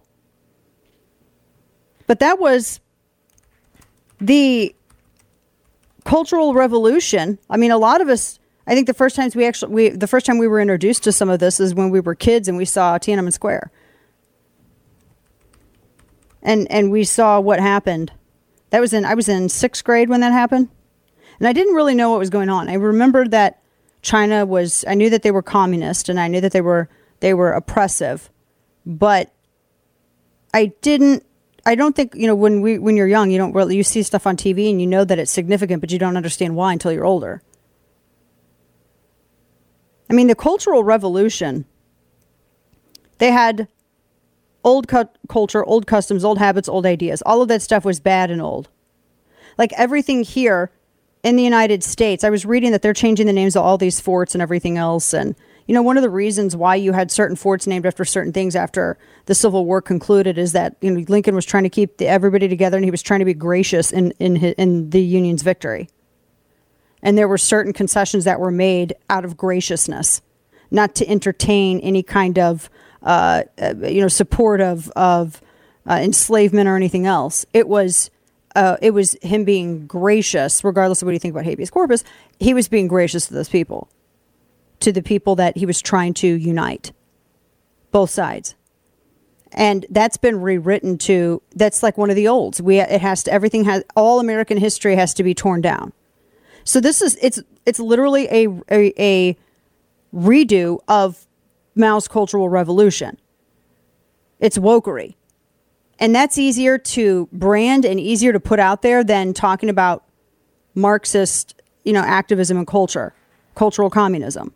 But that was the cultural revolution. I mean, a lot of us, I think the first times we actually, we, the first time we were introduced to some of this is when we were kids and we saw Tiananmen Square. And and we saw what happened. That was in, I was in sixth grade when that happened. And I didn't really know what was going on. I remembered that China was, I knew that they were communist and I knew that they were, they were oppressive. But I didn't, I don't think, you know, when we, when you're young, you don't really, you see stuff on T V and you know that it's significant, but you don't understand why until you're older. I mean, the Cultural Revolution, they had old cu- culture, old customs, old habits, old ideas. All of that stuff was bad and old. Like everything here in the United States, I was reading that they're changing the names of all these forts and everything else. And, you know, one of the reasons why you had certain forts named after certain things after the Civil War concluded is that, you know, Lincoln was trying to keep the, everybody together, and he was trying to be gracious in, in, his, in the Union's victory. And there were certain concessions that were made out of graciousness, not to entertain any kind of, uh, uh, you know, support of, of uh, enslavement or anything else. It was, uh, it was him being gracious, regardless of what you think about habeas corpus. He was being gracious to those people, to the people that he was trying to unite, both sides. And that's been rewritten to, that's like one of the olds. We, it has to, everything has, all American history has to be torn down. So this is, it's, it's literally a, a, a redo of Mao's Cultural Revolution. It's wokery. And that's easier to brand and easier to put out there than talking about Marxist, you know, activism and culture, cultural communism.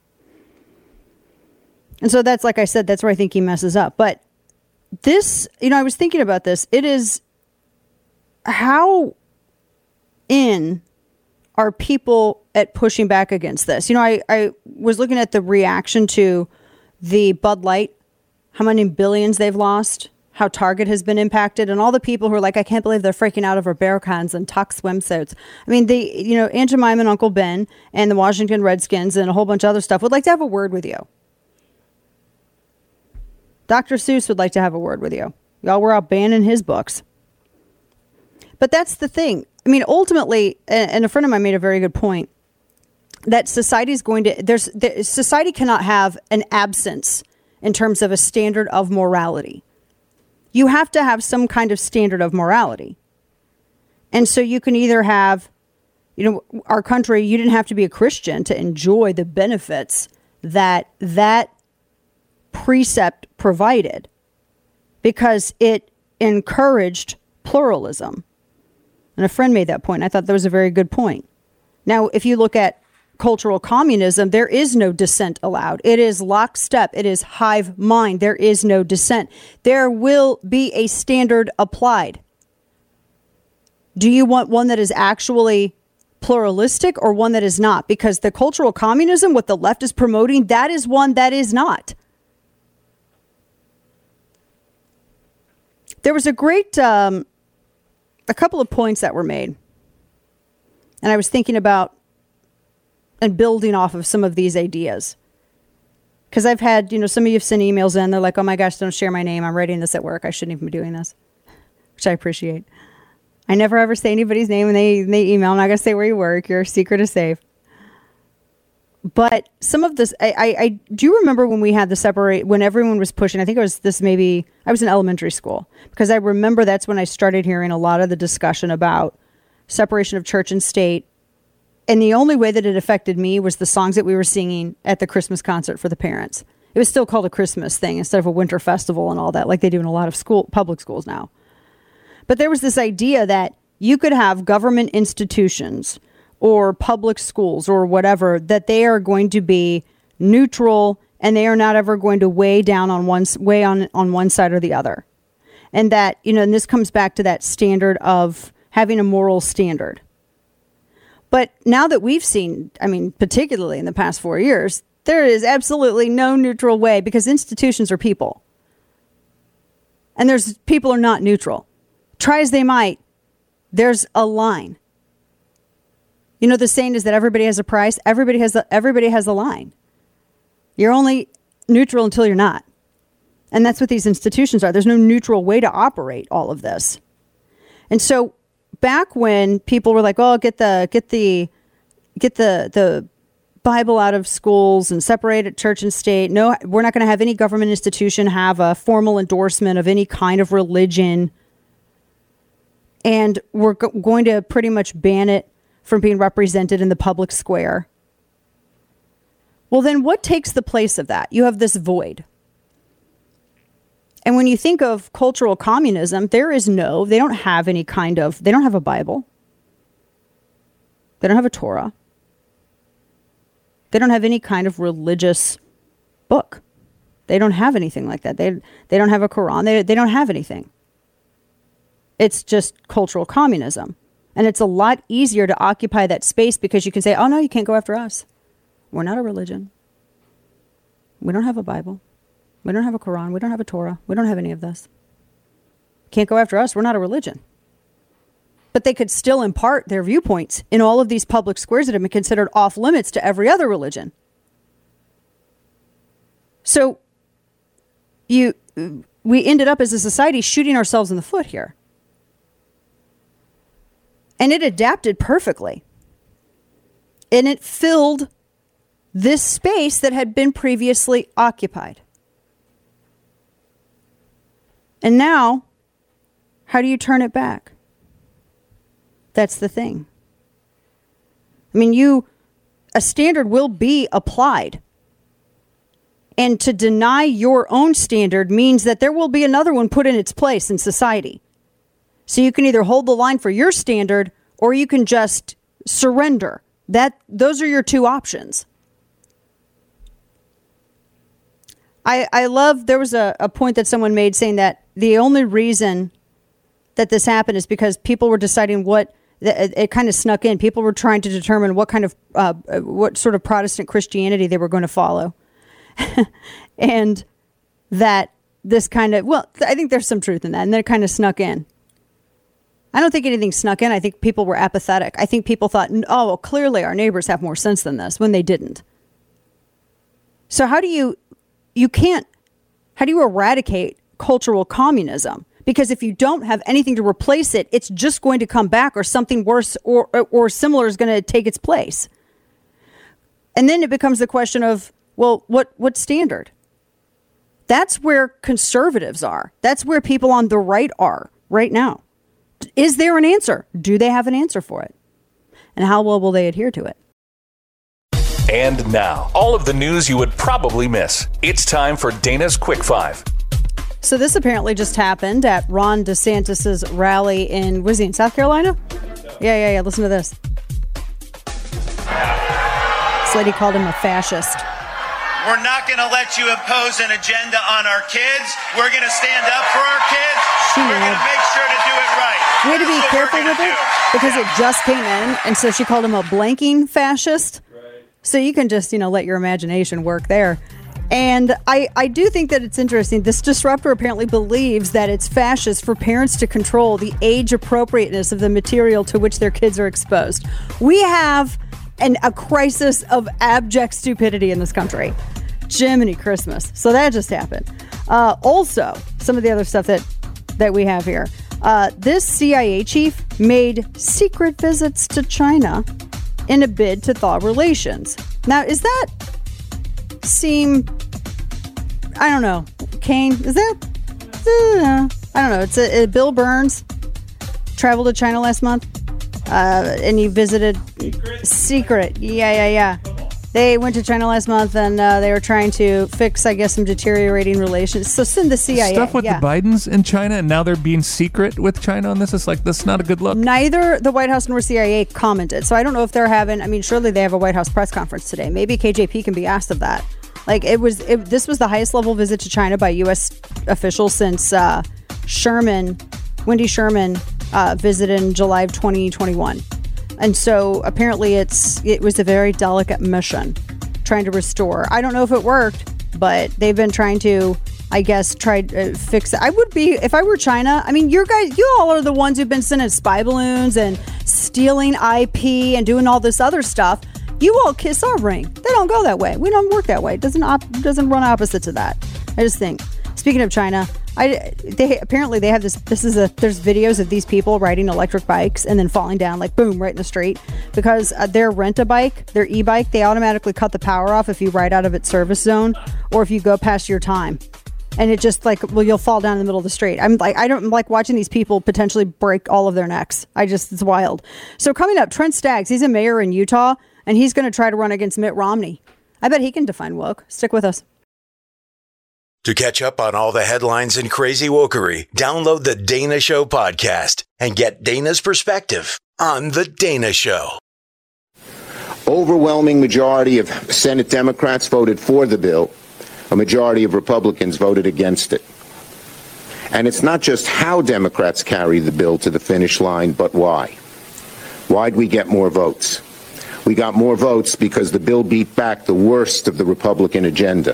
And so that's, like I said, that's where I think he messes up. But this, you know, I was thinking about this. It is, how in are people at pushing back against this? You know, I, I was looking at the reaction to the Bud Light, how many billions they've lost, how Target has been impacted, and all the people who are like, I can't believe they're freaking out over bear cons and tuck swimsuits. I mean, they, you know, Aunt Jemima and Uncle Ben and the Washington Redskins and a whole bunch of other stuff would like to have a word with you. Doctor Seuss would like to have a word with you. Y'all were out banning his books. But that's the thing. I mean, ultimately, and a friend of mine made a very good point, that society is going to, there's, there, society cannot have an absence in terms of a standard of morality. You have to have some kind of standard of morality. And so you can either have, you know, our country, you didn't have to be a Christian to enjoy the benefits that that precept provided, because it encouraged pluralism. And a friend made that point. I thought that was a very good point. Now, if you look at cultural communism, there is no dissent allowed. It is lockstep. It is hive mind. There is no dissent. There will be a standard applied. Do you want one that is actually pluralistic or one that is not? Because the cultural communism, what the left is promoting, that is one that is not. There was a great, um, a couple of points that were made. And I was thinking about and building off of some of these ideas. Because I've had, you know, some of you have sent emails in. They're like, oh my gosh, don't share my name. I'm writing this at work. I shouldn't even be doing this, which I appreciate. I never ever say anybody's name when they, they email. I'm not going to say where you work. Your secret is safe. But some of this, I, I, I do remember when we had the separate, when everyone was pushing, I think it was this maybe, I was in elementary school. Because I remember that's when I started hearing a lot of the discussion about separation of church and state. And the only way that it affected me was the songs that we were singing at the Christmas concert for the parents. It was still called a Christmas thing instead of a winter festival and all that, like they do in a lot of school public schools now. But there was this idea that you could have government institutions or public schools or whatever, that they are going to be neutral and they are not ever going to weigh down on one, weigh on, on one side or the other. And that, you know, and this comes back to that standard of having a moral standard. But now that we've seen, I mean, particularly in the past four years, there is absolutely no neutral way because institutions are people. And there's people are not neutral. Try as they might, there's a line. You know, the saying is that everybody has a price. Everybody has a, everybody has a line. You're only neutral until you're not. And that's what these institutions are. There's no neutral way to operate all of this. And so back when people were like, "Oh, get the get the get the the Bible out of schools and separate it church and state. No, we're not going to have any government institution have a formal endorsement of any kind of religion, and we're go- going to pretty much ban it from being represented in the public square." Well, then what takes the place of that? You have this void. And when you think of cultural communism, there is no, they don't have any kind of, they don't have a Bible. They don't have a Torah. They don't have any kind of religious book. They don't have anything like that. They they don't have a Quran. They they don't have anything. It's just cultural communism. And it's a lot easier to occupy that space because you can say, oh no, you can't go after us. We're not a religion. We don't have a Bible. We don't have a Quran. We don't have a Torah. We don't have any of this. Can't go after us. We're not a religion. But they could still impart their viewpoints in all of these public squares that have been considered off limits to every other religion. So you, we ended up as a society shooting ourselves in the foot here. And it adapted perfectly. And it filled this space that had been previously occupied. And now, how do you turn it back? That's the thing. I mean, you, a standard will be applied. And to deny your own standard means that there will be another one put in its place in society. So you can either hold the line for your standard or you can just surrender. That, those are your two options. I, I love, there was a, a point that someone made saying that the only reason that this happened is because people were deciding what, it, it kind of snuck in. People were trying to determine what kind of, uh, what sort of Protestant Christianity they were going to follow. And that this kind of, well, I think there's some truth in that. And then it kind of snuck in. I don't think anything snuck in. I think people were apathetic. I think people thought, oh, well, clearly our neighbors have more sense than this, when they didn't. So how do you, you can't, how do you eradicate cultural communism? Because if you don't have anything to replace it, it's just going to come back, or something worse or, or, or similar is going to take its place. And then it becomes the question of, well, what, what standard? That's where conservatives are. That's where people on the right are right now. Is there an answer? Do they have an answer for it? And how well will they adhere to it? And now, all of the news you would probably miss. It's time for Dana's Quick Five. So this apparently just happened at Ron DeSantis' rally in, was he in South Carolina? Yeah, yeah, yeah. Listen to this. This lady called him a fascist. We're not going to let you impose an agenda on our kids. We're going to stand up for our kids. She we're going to make sure to do it right. We had to be careful with it because yeah. it just came in. And so she called him a blanking fascist. Right. So you can just, you know, let your imagination work there. And I, I do think that it's interesting. This disruptor apparently believes that it's fascist for parents to control the age appropriateness of the material to which their kids are exposed. We have an, a crisis of abject stupidity in this country. Jiminy Christmas. So that just happened. Uh, also, some of the other stuff that, that we have here. Uh, this C I A chief made secret visits to China in a bid to thaw relations. Now, is that seem... I don't know. Kane, is that... Uh, I don't know. It's a, a Bill Burns traveled to China last month, uh, and he visited Secret. Secret. Yeah, yeah, yeah. They went to China last month, and uh, they were trying to fix, I guess, some deteriorating relations. So send the C I A. Stuff with yeah. the Bidens in China, and now they're being secret with China on this. It's like, that's not a good look. Neither the White House nor C I A commented. So I don't know if they're having, I mean, surely they have a White House press conference today. Maybe K J P can be asked of that. Like, it was, it, this was the highest level visit to China by U S officials since uh, Sherman, Wendy Sherman, uh, visited in July of twenty twenty-one. And so apparently it's it was a very delicate mission trying to restore. I don't know if it worked, but they've been trying to, I guess, try to fix it. I would be, if I were China, I mean, you guys, you all are the ones who've been sending spy balloons and stealing I P and doing all this other stuff. You all kiss our ring. They don't go that way. We don't work that way. It doesn't op- doesn't run opposite to that. I just think. Speaking of China, I they apparently they have this. This is a there's videos of these people riding electric bikes and then falling down like boom right in the street because uh, their rent-a-bike, their e-bike, they automatically cut the power off if you ride out of its service zone or if you go past your time. And it just like, well, you'll fall down in the middle of the street. I'm like, I don't like watching these people potentially break all of their necks. I just, it's wild. So coming up, Trent Staggs, he's a mayor in Utah, and he's going to try to run against Mitt Romney. I bet he can define woke. Stick with us. To catch up on all the headlines and crazy wokery, download the Dana Show podcast and get Dana's perspective on The Dana Show. Overwhelming majority of Senate Democrats voted for the bill. A majority of Republicans voted against it. And it's not just how Democrats carry the bill to the finish line, but why. Why'd we get more votes? We got more votes because the bill beat back the worst of the Republican agenda.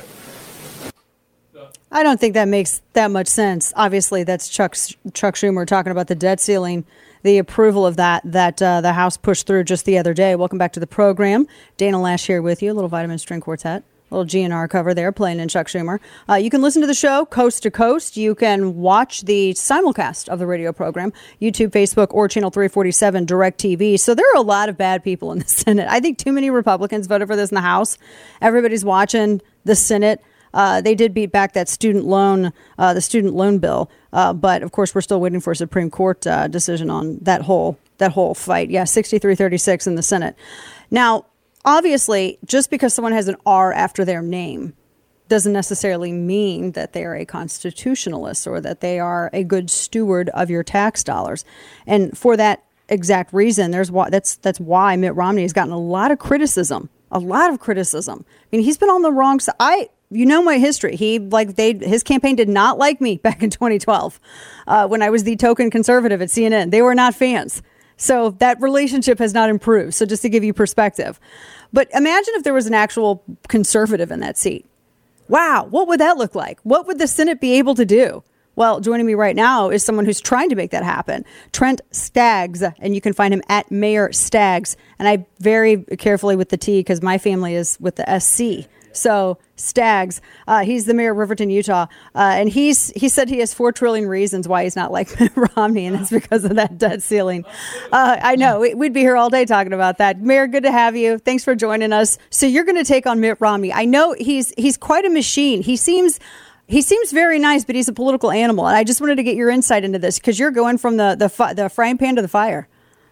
I don't think that makes that much sense. Obviously, that's Chuck, Chuck Schumer talking about the debt ceiling, the approval of that, that uh, the House pushed through just the other day. Welcome back to the program. Dana Lash here with you, a little Vitamin String Quartet. Little G N R cover there, playing in Chuck Schumer. Uh, you can listen to the show coast to coast. You can watch the simulcast of the radio program, YouTube, Facebook, or Channel three forty-seven DirecTV. So there are a lot of bad people in the Senate. I think too many Republicans voted for this in the House. Everybody's watching the Senate. Uh, they did beat back that student loan, uh, the student loan bill. Uh, but of course, we're still waiting for a Supreme Court uh, decision on that whole that whole fight. Yeah, sixty-three thirty-six in the Senate. Now, obviously, just because someone has an R after their name doesn't necessarily mean that they are a constitutionalist or that they are a good steward of your tax dollars. And for that exact reason, there's why that's that's why Mitt Romney has gotten a lot of criticism, a lot of criticism. I mean, he's been on the wrong side. I, you know, my history. He like they his campaign did not like me back in twenty twelve uh, when I was the token conservative at C N N. They were not fans. So that relationship has not improved. So just to give you perspective. But imagine if there was an actual conservative in that seat. Wow, what would that look like? What would the Senate be able to do? Well, joining me right now is someone who's trying to make that happen. Trent Staggs, and you can find him at Mayor Staggs. And I very carefully with the T because my family is with the S C. So Staggs, uh, he's the mayor of Riverton, Utah, uh, and he's he said he has four trillion reasons why he's not like Mitt Romney, and that's because of that debt ceiling. Uh, I know we'd be here all day talking about that. Mayor, good to have you. Thanks for joining us. So you're going to take on Mitt Romney. I know he's he's quite a machine. He seems he seems very nice, but he's a political animal. And I just wanted to get your insight into this because you're going from the the fi- the frying pan to the fire.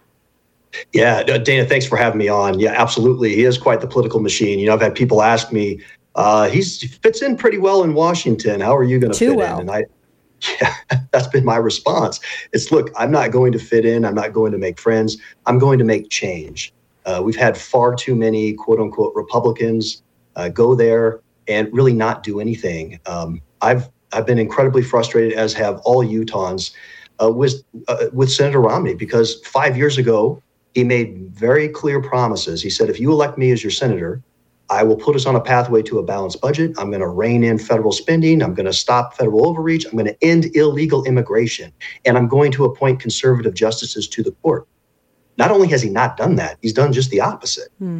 Yeah, Dana, thanks for having me on. Yeah, absolutely. He is quite the political machine. You know, I've had people ask me, uh, he's, he fits in pretty well in Washington. How are you going to fit well. in? And I, yeah, that's been my response. It's, look, I'm not going to fit in. I'm not going to make friends. I'm going to make change. Uh, we've had far too many, quote unquote, Republicans uh, go there and really not do anything. Um, I've I've been incredibly frustrated, as have all Utahns, uh, with uh, with Senator Romney, because five years ago, he made very clear promises. He said, if you elect me as your senator, I will put us on a pathway to a balanced budget. I'm going to rein in federal spending. I'm going to stop federal overreach. I'm going to end illegal immigration. And I'm going to appoint conservative justices to the court. Not only has he not done that, he's done just the opposite. Hmm.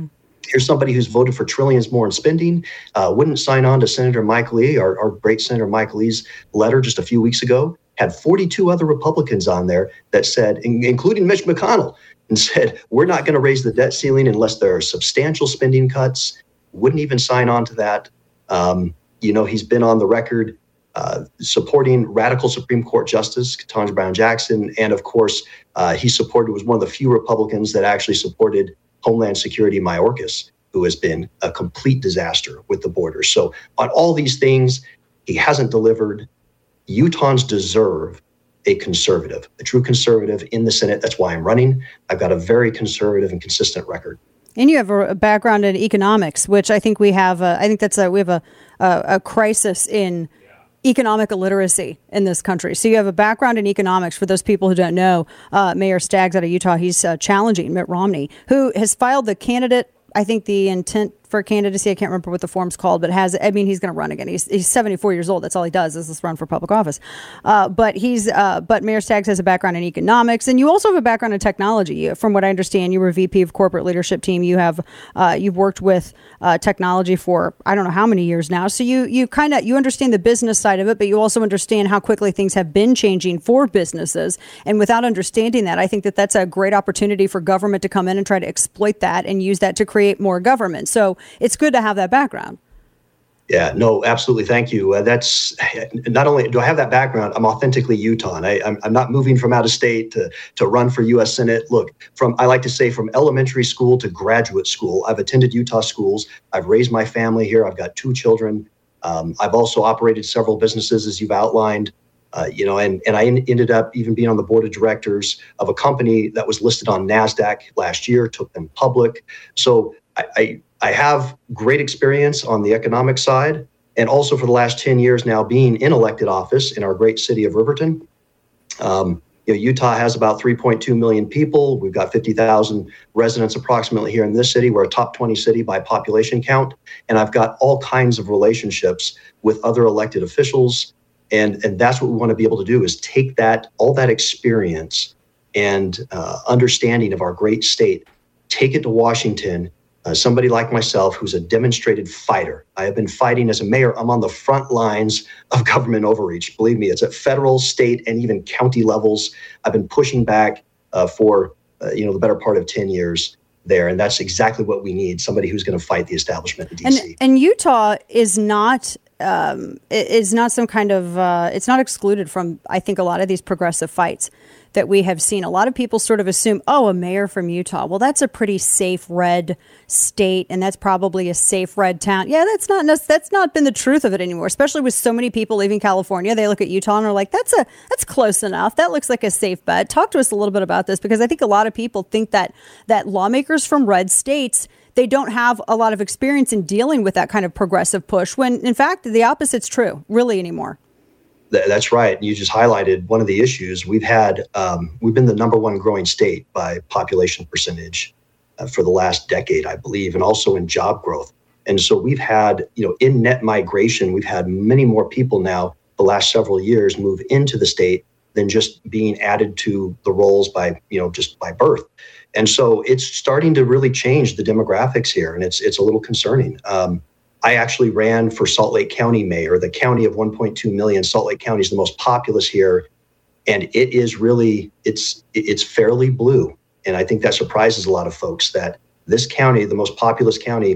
Here's somebody who's voted for trillions more in spending, uh, wouldn't sign on to Senator Mike Lee, our, our great Senator Mike Lee's letter just a few weeks ago, had forty-two other Republicans on there that said, in, including Mitch McConnell, and said, we're not going to raise the debt ceiling unless there are substantial spending cuts. Wouldn't even sign on to that. Um, you know, he's been on the record uh, supporting radical Supreme Court Justice Ketanji Brown Jackson. And of course, uh, he supported, was one of the few Republicans that actually supported Homeland Security Mayorkas, who has been a complete disaster with the border. So on all these things, he hasn't delivered. Utahns deserve a conservative, a true conservative in the Senate. That's why I'm running. I've got a very conservative and consistent record. And you have a background in economics, which I think we have. A, I think that's a, we have a, a, a crisis in economic illiteracy in this country. So you have a background in economics. For those people who don't know, uh, Mayor Staggs out of Utah, he's uh, challenging Mitt Romney, who has filed the candidate, I think the intent for candidacy, I can't remember what the form's called, but has, I mean, he's going to run again. He's he's seventy-four years old. That's all he does is this run for public office. Uh, but he's, uh, but Mayor Staggs has a background in economics, and you also have a background in technology. From what I understand, you were V P of corporate leadership team. You have, uh, you've worked with uh, technology for, I don't know how many years now. So you, you kind of, you understand the business side of it, but you also understand how quickly things have been changing for businesses. And without understanding that, I think that that's a great opportunity for government to come in and try to exploit that and use that to create more government. So it's good to have that background. Yeah, no, absolutely. Thank you. Uh, that's not only do I have that background, I'm authentically Utahn. I, I'm, I'm not moving from out of state to, to run for U S Senate. Look, from I like to say from elementary school to graduate school, I've attended Utah schools. I've raised my family here. I've got two children. Um, I've also operated several businesses, as you've outlined. Uh, you know, and, and I en- ended up even being on the board of directors of a company that was listed on NASDAQ last year, took them public. So I, I I have great experience on the economic side, and also for the last ten years now being in elected office in our great city of Riverton. Um, you know, Utah has about three point two million people. We've got fifty thousand residents approximately here in this city. We're a top twenty city by population count. And I've got all kinds of relationships with other elected officials. And, and that's what we want to be able to do, is take that, all that experience and uh, understanding of our great state, take it to Washington. Uh, somebody like myself who's a demonstrated fighter. I have been fighting as a mayor. I'm on the front lines of government overreach. Believe me, it's at federal, state, and even county levels. I've been pushing back uh, for uh, you know the better part of ten years there, and that's exactly what we need, somebody who's going to fight the establishment in D C. And, and Utah is not um, is not some kind of, uh, it's not excluded from, I think, a lot of these progressive fights that we have seen. A lot of people sort of assume, oh, a mayor from Utah, well, that's a pretty safe red state, and that's probably a safe red town. Yeah, that's not that's not been the truth of it anymore, especially with so many people leaving California. They look at Utah and are like, that's a that's close enough. That looks like a safe bet. Talk to us a little bit about this, because I think a lot of people think that that lawmakers from red states, they don't have a lot of experience in dealing with that kind of progressive push, when in fact the opposite's true really anymore. That's right. You just highlighted one of the issues. We've had, um, we've been the number one growing state by population percentage uh, for the last decade, I believe, and also in job growth. And so we've had, you know, in net migration, we've had many more people now the last several years move into the state than just being added to the rolls by, you know, just by birth. And so it's starting to really change the demographics here, and it's it's a little concerning. Um, I actually ran for Salt Lake County mayor, the county of one point two million. Salt Lake County is the most populous here. And it is really, it's it's fairly blue. And I think that surprises a lot of folks that this county, the most populous county,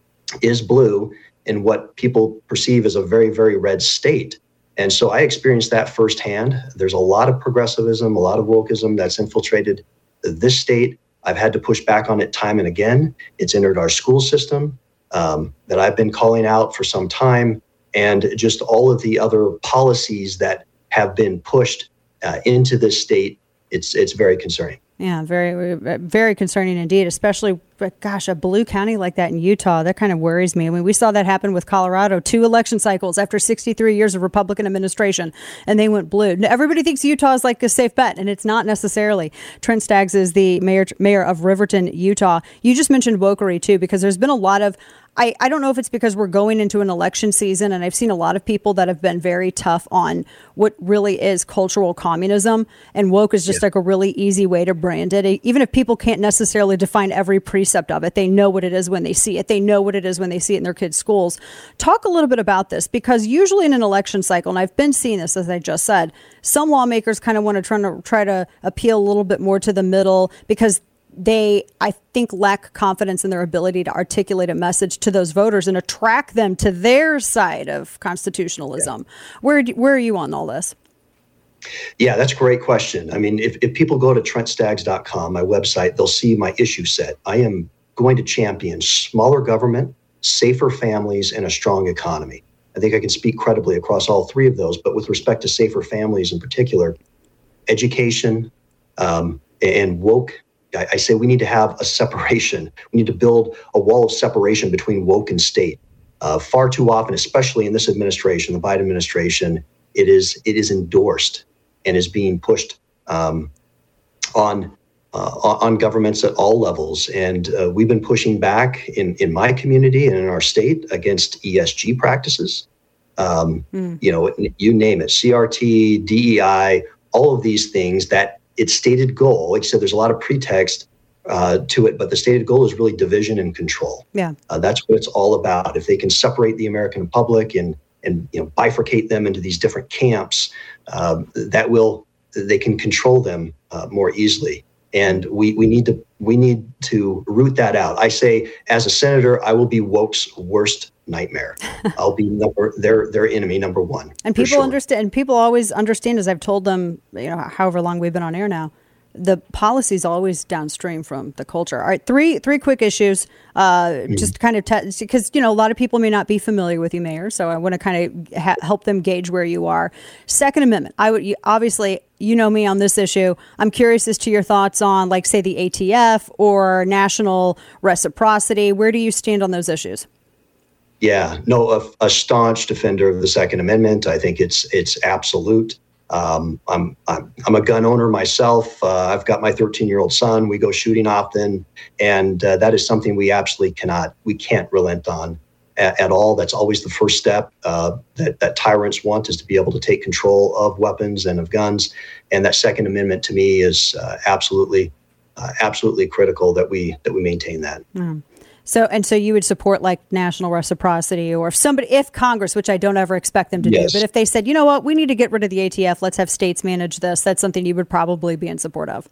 is blue in what people perceive as a very, very red state. And so I experienced that firsthand. There's a lot of progressivism, a lot of wokeism that's infiltrated this state. I've had to push back on it time and again. It's entered our school system. Um, that I've been calling out for some time, and just all of the other policies that have been pushed uh, into this state. It's it's very concerning. Yeah, very, very concerning indeed, especially, gosh, a blue county like that in Utah, that kind of worries me. I mean, we saw that happen with Colorado, two election cycles after sixty-three years of Republican administration, and they went blue. Everybody thinks Utah is like a safe bet, and it's not necessarily. Trent Staggs is the mayor mayor of Riverton, Utah. You just mentioned wokery, too, because there's been a lot of, I, I don't know if it's because we're going into an election season, and I've seen a lot of people that have been very tough on what really is cultural communism, and woke is just yeah. like a really easy way to brand it. Even if people can't necessarily define every precept of it, they know what it is when they see it. They know what it is when they see it in their kids' schools. Talk a little bit about this, because usually in an election cycle, and I've been seeing this, as I just said, some lawmakers kind of want to try to try to appeal a little bit more to the middle, because they, I think, lack confidence in their ability to articulate a message to those voters and attract them to their side of constitutionalism. Yeah. Where where are you on all this? Yeah, that's a great question. I mean, if, if people go to trent staggs dot com, my website, they'll see my issue set. I am going to champion smaller government, safer families, and a strong economy. I think I can speak credibly across all three of those, but with respect to safer families in particular, education um, and woke, I say we need to have a separation. We need to build a wall of separation between woke and state. Uh, far too often, especially in this administration, the Biden administration, it is it is endorsed and is being pushed um, on uh, on governments at all levels. And uh, we've been pushing back in, in my community and in our state against E S G practices. Um, mm. You know, you name it, C R T, D E I, all of these things that its stated goal, like I said, there's a lot of pretext uh, to it, but the stated goal is really division and control. Yeah, uh, that's what it's all about. If they can separate the American public and and you know bifurcate them into these different camps, uh, that will they can control them uh, more easily. And we we need to we need to root that out. I say, as a senator, I will be woke's worst nightmare. I'll be number their their enemy number one. And people sure. understand. And people always understand, as I've told them, you know, however long we've been on air now, the policy is always downstream from the culture. All right, three three quick issues. Uh, mm-hmm. Just kind of because te- you know a lot of people may not be familiar with you, Mayor. So I want to kind of ha- help them gauge where you are. Second Amendment. I would you, obviously you know me on this issue. I'm curious as to your thoughts on, like, say, the A T F or national reciprocity. Where do you stand on those issues? Yeah, no, a, a staunch defender of the Second Amendment. I think it's it's absolute. Um, I'm, I'm I'm a gun owner myself. Uh, I've got my thirteen-year-old son. We go shooting often, and uh, that is something we absolutely cannot, we can't relent on at, at all. That's always the first step uh, that that tyrants want, is to be able to take control of weapons and of guns. And that Second Amendment, to me, is uh, absolutely uh, absolutely critical that we that we maintain that. Mm. So, and so you would support, like, national reciprocity, or if somebody, if Congress, which I don't ever expect them to yes. do, but if they said, you know what, we need to get rid of the A T F, let's have states manage this, that's something you would probably be in support of.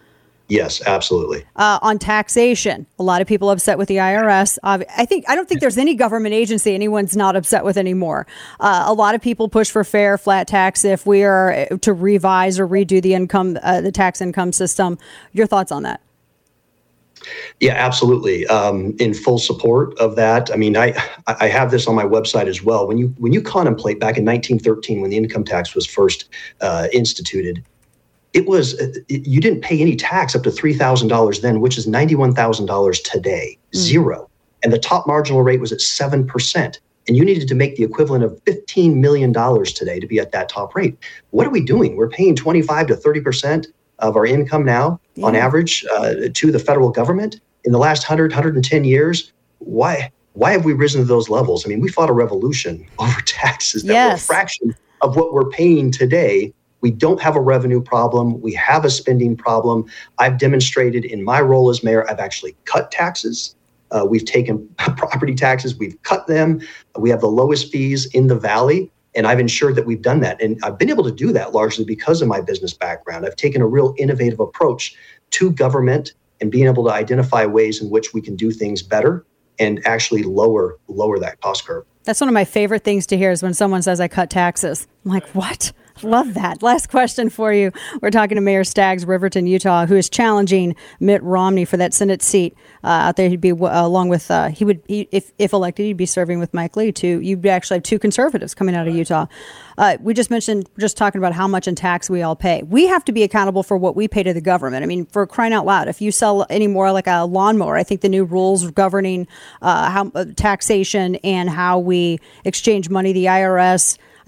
Yes, absolutely. Uh, on taxation, a lot of people upset with the I R S. Uh, I think I don't think there's any government agency anyone's not upset with anymore. Uh, a lot of people push for fair, flat tax if we are to revise or redo the income, uh, the tax income system. Your thoughts on that? Yeah, absolutely. Um, in full support of that. I mean, I I have this on my website as well. When you when you contemplate back in nineteen thirteen, when the income tax was first uh, instituted, it was it, you didn't pay any tax up to three thousand dollars then, which is ninety-one thousand dollars today, mm. zero. And the top marginal rate was at seven percent. And you needed to make the equivalent of fifteen million dollars today to be at that top rate. What are we doing? We're paying twenty-five to thirty percent of our income now, yeah. on average, uh, to the federal government in the last one hundred, one hundred ten years. Why why have we risen to those levels? I mean, we fought a revolution over taxes that yes. were a fraction of what we're paying today. We don't have a revenue problem. We have a spending problem. I've demonstrated in my role as mayor, I've actually cut taxes. Uh, we've taken property taxes, we've cut them. We have the lowest fees in the valley. And I've ensured that we've done that. And I've been able to do that largely because of my business background. I've taken a real innovative approach to government and being able to identify ways in which we can do things better and actually lower lower that cost curve. That's one of my favorite things to hear, is when someone says I cut taxes. I'm like, what? Love that. Last question for you. We're talking to Mayor Staggs, Riverton, Utah, who is challenging Mitt Romney for that Senate seat uh, out there. He'd be uh, along with, uh, he would, he, if, if elected, he'd be serving with Mike Lee. Two, you'd actually have two conservatives coming out of Utah. Uh, we just mentioned, just talking about how much in tax we all pay. We have to be accountable for what we pay to the government. I mean, for crying out loud, if you sell any more like a lawnmower, I think the new rules governing uh, how uh, taxation and how we exchange money, the I R S,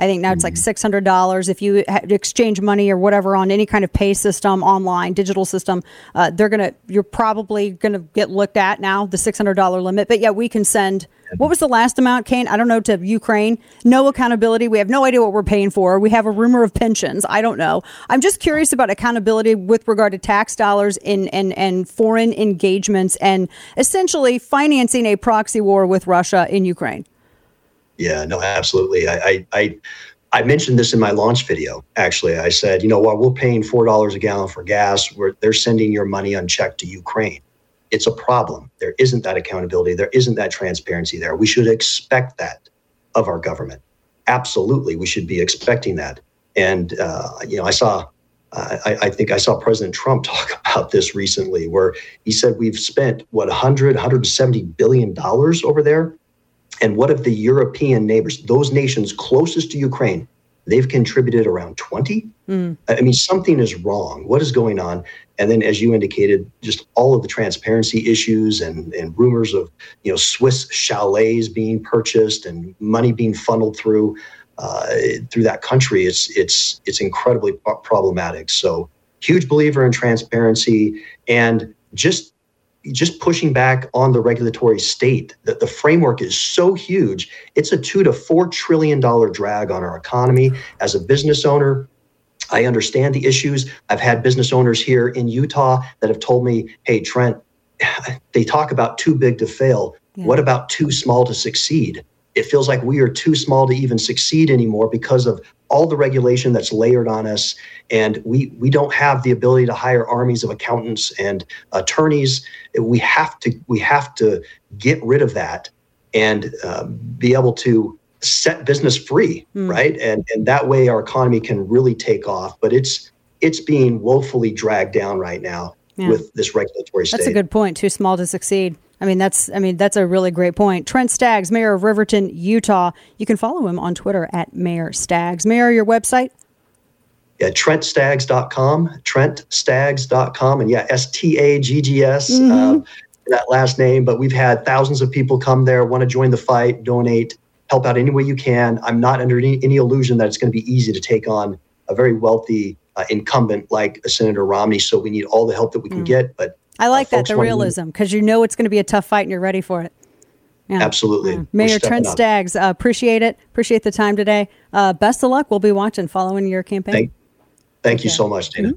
I think now it's like six hundred dollars. If you ha- exchange money or whatever on any kind of pay system, online, digital system, uh, they're going to, you're probably going to get looked at now, the six hundred dollars limit. But yeah, we can send, what was the last amount, Kane? I don't know, to Ukraine. No accountability. We have no idea what we're paying for. We have a rumor of pensions. I don't know. I'm just curious about accountability with regard to tax dollars in, and, and foreign engagements and essentially financing a proxy war with Russia in Ukraine. Yeah, no, absolutely. I, I, I, I mentioned this in my launch video. Actually, I said, you know, while we're paying four dollars a gallon for gas, we're, they're sending your money unchecked to Ukraine. It's a problem. There isn't that accountability. There isn't that transparency there. We should expect that of our government. Absolutely, we should be expecting that. And uh, you know, I saw, uh, I, I think I saw President Trump talk about this recently, where he said we've spent what one hundred, one hundred seventy billion dollars over there. And what if the European neighbors, those nations closest to Ukraine, they've contributed around twenty? Mm. I mean, something is wrong. What is going on? And then, as you indicated, just all of the transparency issues and, and rumors of, you know, Swiss chalets being purchased and money being funneled through uh, through that country. It's it's it's incredibly problematic. So, huge believer in transparency and just. just pushing back on the regulatory state. That the framework is so huge. It's a two to four trillion dollar drag on our economy. As a business owner, I understand the issues. I've had business owners here in Utah that have told me, hey, Trent, they talk about too big to fail. Yeah. What about too small to succeed? It feels like we are too small to even succeed anymore because of all the regulation that's layered on us. And we we don't have the ability to hire armies of accountants and attorneys. We have to we have to get rid of that and uh, be able to set business free, mm. right? And and that way our economy can really take off. But it's it's being woefully dragged down right now yeah. with this regulatory state. That's a good point. Too small to succeed. I mean, that's I mean, that's a really great point. Trent Staggs, Mayor of Riverton, Utah. You can follow him on Twitter at Mayor Staggs. Mayor, your website? Yeah, trent staggs dot com, trent staggs dot com. And yeah, S T A G G S, mm-hmm. uh, that last name. But we've had thousands of people come there, want to join the fight, donate, help out any way you can. I'm not under any, any illusion that it's going to be easy to take on a very wealthy uh, incumbent like Senator Romney. So we need all the help that we can mm. get. But I like uh, that, the realism, because you know it's going to be a tough fight and you're ready for it. Yeah. Absolutely. Yeah. Mayor Trent up. Staggs, uh, appreciate it. Appreciate the time today. Uh, best of luck. We'll be watching, following your campaign. Thank, thank okay. you so much, Dana.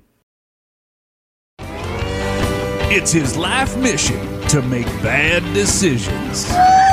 Mm-hmm. It's his life mission to make bad decisions.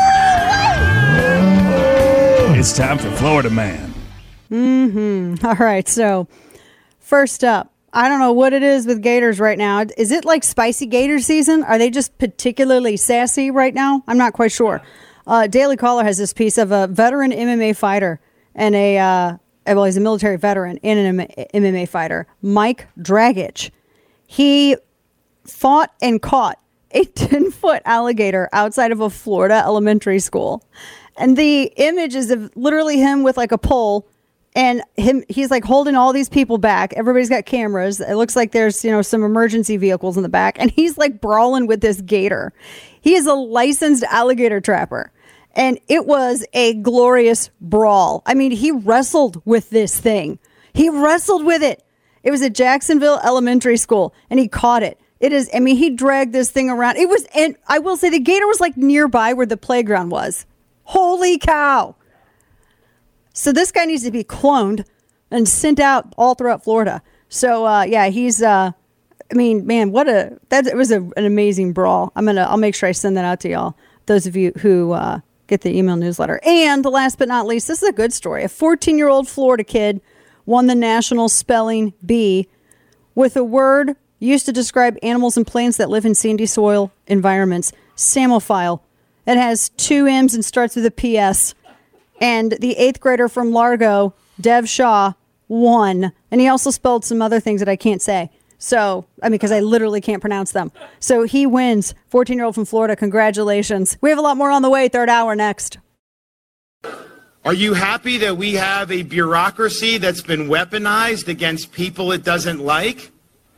It's time for Florida Man. Mm-hmm. All right. So first up, I don't know what it is with Gators right now. Is it like spicy Gator season? Are they just particularly sassy right now? I'm not quite sure. Uh, Daily Caller has this piece of a veteran M M A fighter and a, uh, well, he's a military veteran and an M M A fighter, Mike Dragic. He fought and caught a ten-foot alligator outside of a Florida elementary school. And the image is of literally him with like a pole. And him, he's like holding all these people back. Everybody's got cameras. It looks like there's, you know, some emergency vehicles in the back. And he's like brawling with this gator. He is a licensed alligator trapper. And it was a glorious brawl. I mean, he wrestled with this thing. He wrestled with it. It was at Jacksonville Elementary School. And he caught it. It is, I mean, he dragged this thing around. It was, and I will say the gator was like nearby where the playground was. Holy cow. So this guy needs to be cloned and sent out all throughout Florida. So, uh, yeah, he's, uh, I mean, man, what a, that it was a, an amazing brawl. I'm going to, I'll make sure I send that out to y'all. Those of you who uh, get the email newsletter. And last but not least, this is a good story. A fourteen-year-old Florida kid won the National Spelling Bee with a word used to describe animals and plants that live in sandy soil environments. Samophile. It has two M's and starts with a P S. And the eighth grader from Largo, Dev Shaw, won. And he also spelled some other things that I can't say. So, I mean, because I literally can't pronounce them. So he wins. fourteen-year-old from Florida. Congratulations. We have a lot more on the way. Third hour next. Are you happy that we have a bureaucracy that's been weaponized against people it doesn't like?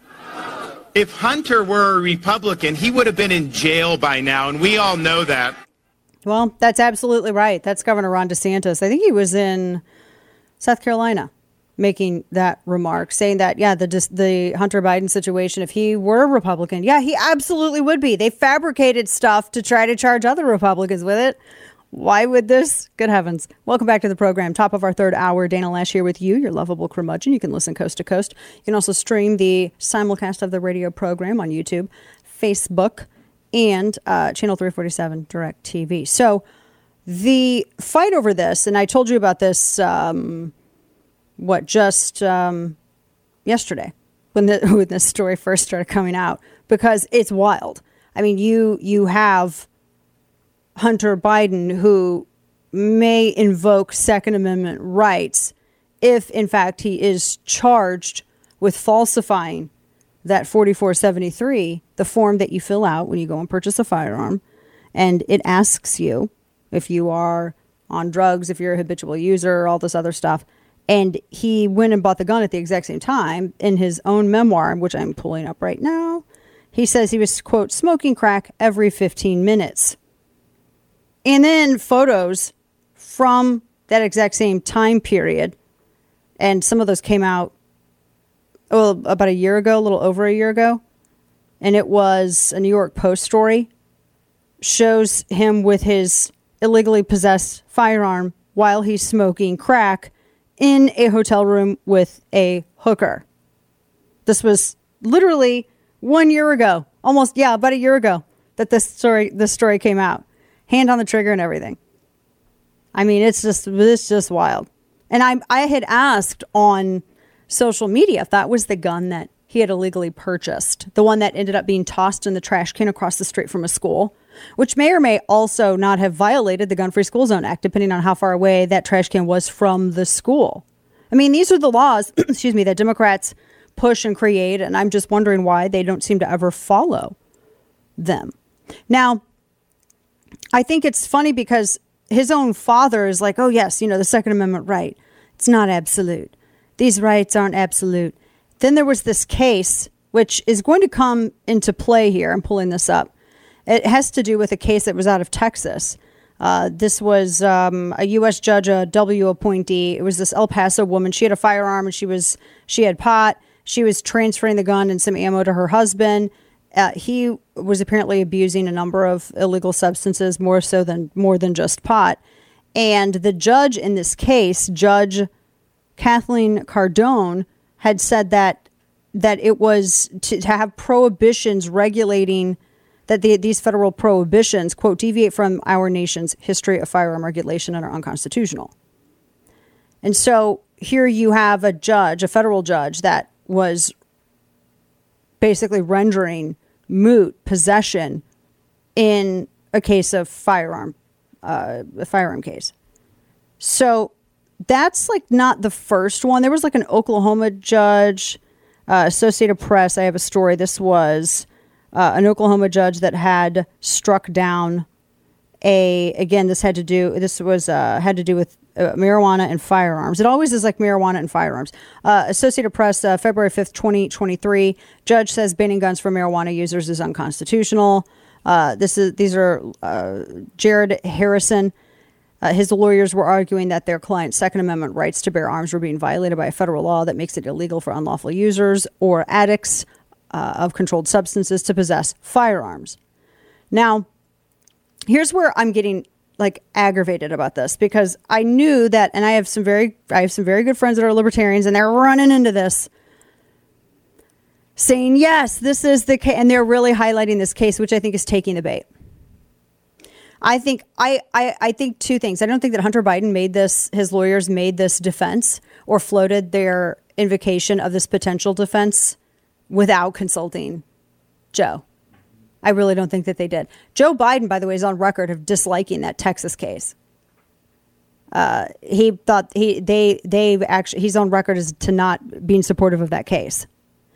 If Hunter were a Republican, he would have been in jail by now, and we all know that. Well, that's absolutely right. That's Governor Ron DeSantis. I think he was in South Carolina, making that remark, saying that, yeah, the the Hunter Biden situation, if he were a Republican, yeah, he absolutely would be. They fabricated stuff to try to charge other Republicans with it. Why would this? Good heavens. Welcome back to the program. Top of our third hour. Dana Lash here with you, your lovable curmudgeon. You can listen coast to coast. You can also stream the simulcast of the radio program on YouTube, Facebook, and uh, Channel three forty-seven Direct T V. So the fight over this, and I told you about this, um, what, just um, yesterday when, the, when this story first started coming out, because it's wild. I mean, you you have Hunter Biden, who may invoke Second Amendment rights if, in fact, he is charged with falsifying that forty-four seventy-three, the form that you fill out when you go and purchase a firearm. And it asks you if you are on drugs, if you're a habitual user, all this other stuff. And he went and bought the gun at the exact same time. In his own memoir, which I'm pulling up right now, he says he was, quote, smoking crack every fifteen minutes. And then photos from that exact same time period. And some of those came out, well, about a year ago, a little over a year ago. And it was a New York Post story. Shows him with his illegally possessed firearm while he's smoking crack in a hotel room with a hooker. This was literally one year ago. Almost, yeah, about a year ago that this story, this story came out. Hand on the trigger and everything. I mean, it's just it's just wild. And I I had asked on social media if that was the gun that he had illegally purchased, the one that ended up being tossed in the trash can across the street from a school, which may or may also not have violated the Gun-Free School Zone Act, depending on how far away that trash can was from the school. I mean, these are the laws, excuse me, that Democrats push and create, and I'm just wondering why they don't seem to ever follow them. Now, I think it's funny because his own father is like, oh, yes, you know, the Second Amendment right. It's not absolute. These rights aren't absolute. Then there was this case, which is going to come into play here. I'm pulling this up. It has to do with a case that was out of Texas. Uh, this was um, a U S judge, a W appointee. It was this El Paso woman. She had a firearm and she was she had pot. She was transferring the gun and some ammo to her husband. Uh, he was apparently abusing a number of illegal substances, more so than more than just pot. And the judge in this case, Judge Kathleen Cardone, had said that that it was to, to have prohibitions regulating that the, these federal prohibitions, quote, deviate from our nation's history of firearm regulation and are unconstitutional. And so here you have a judge, a federal judge, that was basically rendering moot possession in a case of firearm, uh, a firearm case. So that's like not the first one. There was like an Oklahoma judge, uh, Associated Press. I have a story. This was uh, an Oklahoma judge that had struck down a, again, this had to do, this was, uh, had to do with uh, marijuana and firearms. It always is like marijuana and firearms. Uh, Associated Press, uh, February fifth, twenty twenty-three. Judge says banning guns for marijuana users is unconstitutional. Uh, this is, these are uh, Jared Harrison. Uh, his lawyers were arguing that their client's Second Amendment rights to bear arms were being violated by a federal law that makes it illegal for unlawful users or addicts uh, of controlled substances to possess firearms. Now, here's where I'm getting like aggravated about this, because I knew that, and I have some very, I have some very good friends that are libertarians, and they're running into this, saying yes, this is the case, and they're really highlighting this case, which I think is taking the bait. I think I, I, I think two things. I don't think that Hunter Biden made this, his lawyers made this defense or floated their invocation of this potential defense without consulting Joe. I really don't think that they did. Joe Biden, by the way, is on record of disliking that Texas case. Uh, he thought he they they actually he's on record as to not being supportive of that case.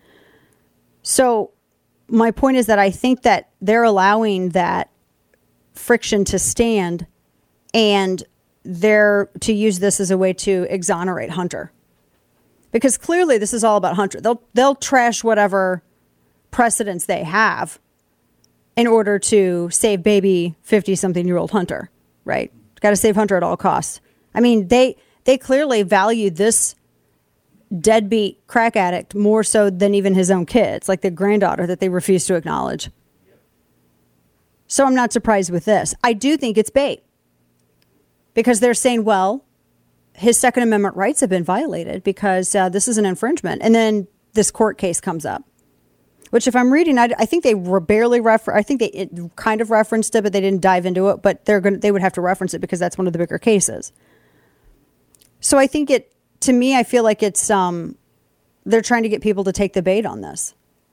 So my point is that I think that they're allowing that friction to stand, and they're to use this as a way to exonerate Hunter, because clearly this is all about Hunter. They'll they'll trash whatever precedents they have in order to save baby fifty something year old Hunter, right? Got to save Hunter at all costs. I mean, they they clearly value this deadbeat crack addict more so than even his own kids, like the granddaughter that they refuse to acknowledge. So I'm not surprised with this. I do think it's bait because they're saying, well, his Second Amendment rights have been violated because uh, this is an infringement. And then this court case comes up, which if I'm reading, I, I think they were barely refer. I think they it kind of referenced it, but they didn't dive into it. But they're going they would have to reference it because that's one of the bigger cases. So I think it, to me, I feel like it's, um, they're trying to get people to take the bait on this.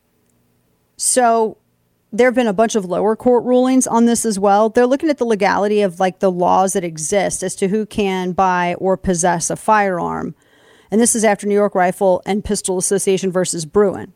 So there have been a bunch of lower court rulings on this as well. They're looking at the legality of like the laws that exist as to who can buy or possess a firearm. And this is after New York Rifle and Pistol Association versus Bruin.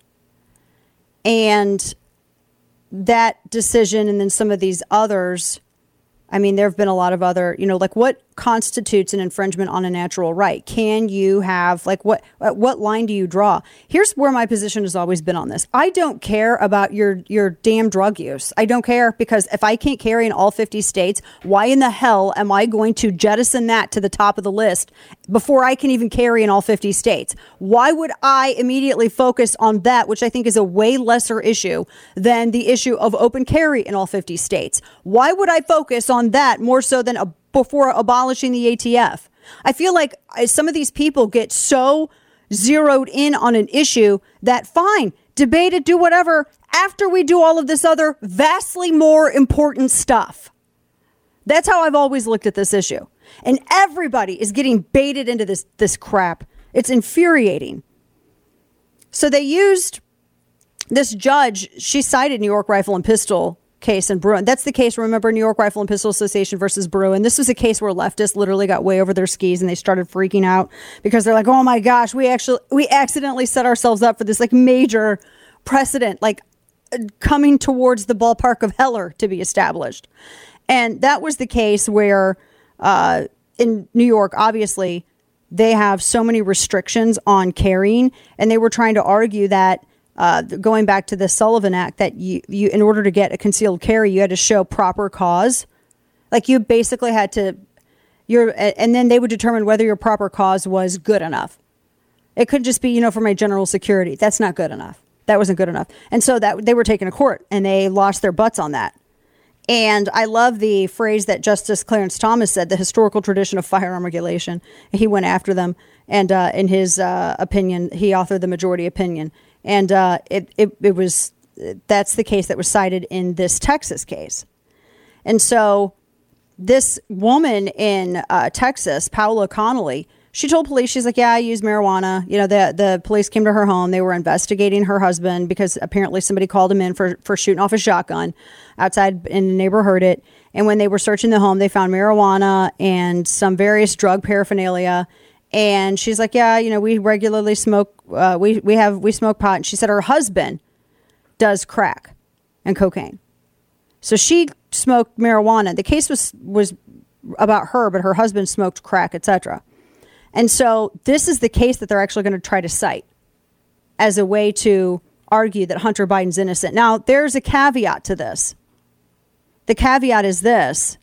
And that decision and then some of these others, I mean, there have been a lot of other, you know, like what constitutes an infringement on a natural right? Can you have, like, what what line do you draw? Here's where my position has always been on this. I don't care about your, your damn drug use. I don't care because if I can't carry in all fifty states, why in the hell am I going to jettison that to the top of the list before I can even carry in all fifty states? Why would I immediately focus on that, which I think is a way lesser issue than the issue of open carry in all fifty states? Why would I focus on that more so than a before abolishing the A T F? I feel like some of these people get so zeroed in on an issue that fine, debate it, do whatever after we do all of this other vastly more important stuff. That's how I've always looked at this issue. And everybody is getting baited into this, this crap. It's infuriating. So they used this judge. She cited New York Rifle and Pistol case in Bruin. That's the case, remember, New York Rifle and Pistol Association versus Bruin. This was a case where leftists literally got way over their skis and they started freaking out because they're like, oh my gosh, we actually, we accidentally set ourselves up for this like major precedent, like coming towards the ballpark of Heller to be established. And that was the case where uh, in New York, obviously, they have so many restrictions on carrying, and they were trying to argue that Uh, going back to the Sullivan Act, that you, you, in order to get a concealed carry, you had to show proper cause. Like you basically had to, your, and then they would determine whether your proper cause was good enough. It could just be, you know, for my general security. That's not good enough. That wasn't good enough. And so that they were taken to court and they lost their butts on that. And I love the phrase that Justice Clarence Thomas said, the historical tradition of firearm regulation. He went after them. And uh, in his uh, opinion, he authored the majority opinion. And uh, it, it it was, that's the case that was cited in this Texas case. And so this woman in uh, Texas, Paula Connolly, she told police, she's like, yeah, I use marijuana. You know, the, the police came to her home. They were investigating her husband because apparently somebody called him in for, for shooting off a shotgun outside and the neighbor heard it. And when they were searching the home, they found marijuana and some various drug paraphernalia. And she's like, yeah, you know, we regularly smoke, uh, we, we have, we smoke pot. And she said her husband does crack and cocaine. So she smoked marijuana. The case was, was about her, but her husband smoked crack, et cetera. And so this is the case that they're actually going to try to cite as a way to argue that Hunter Biden's innocent. Now, there's a caveat to this. The caveat is this,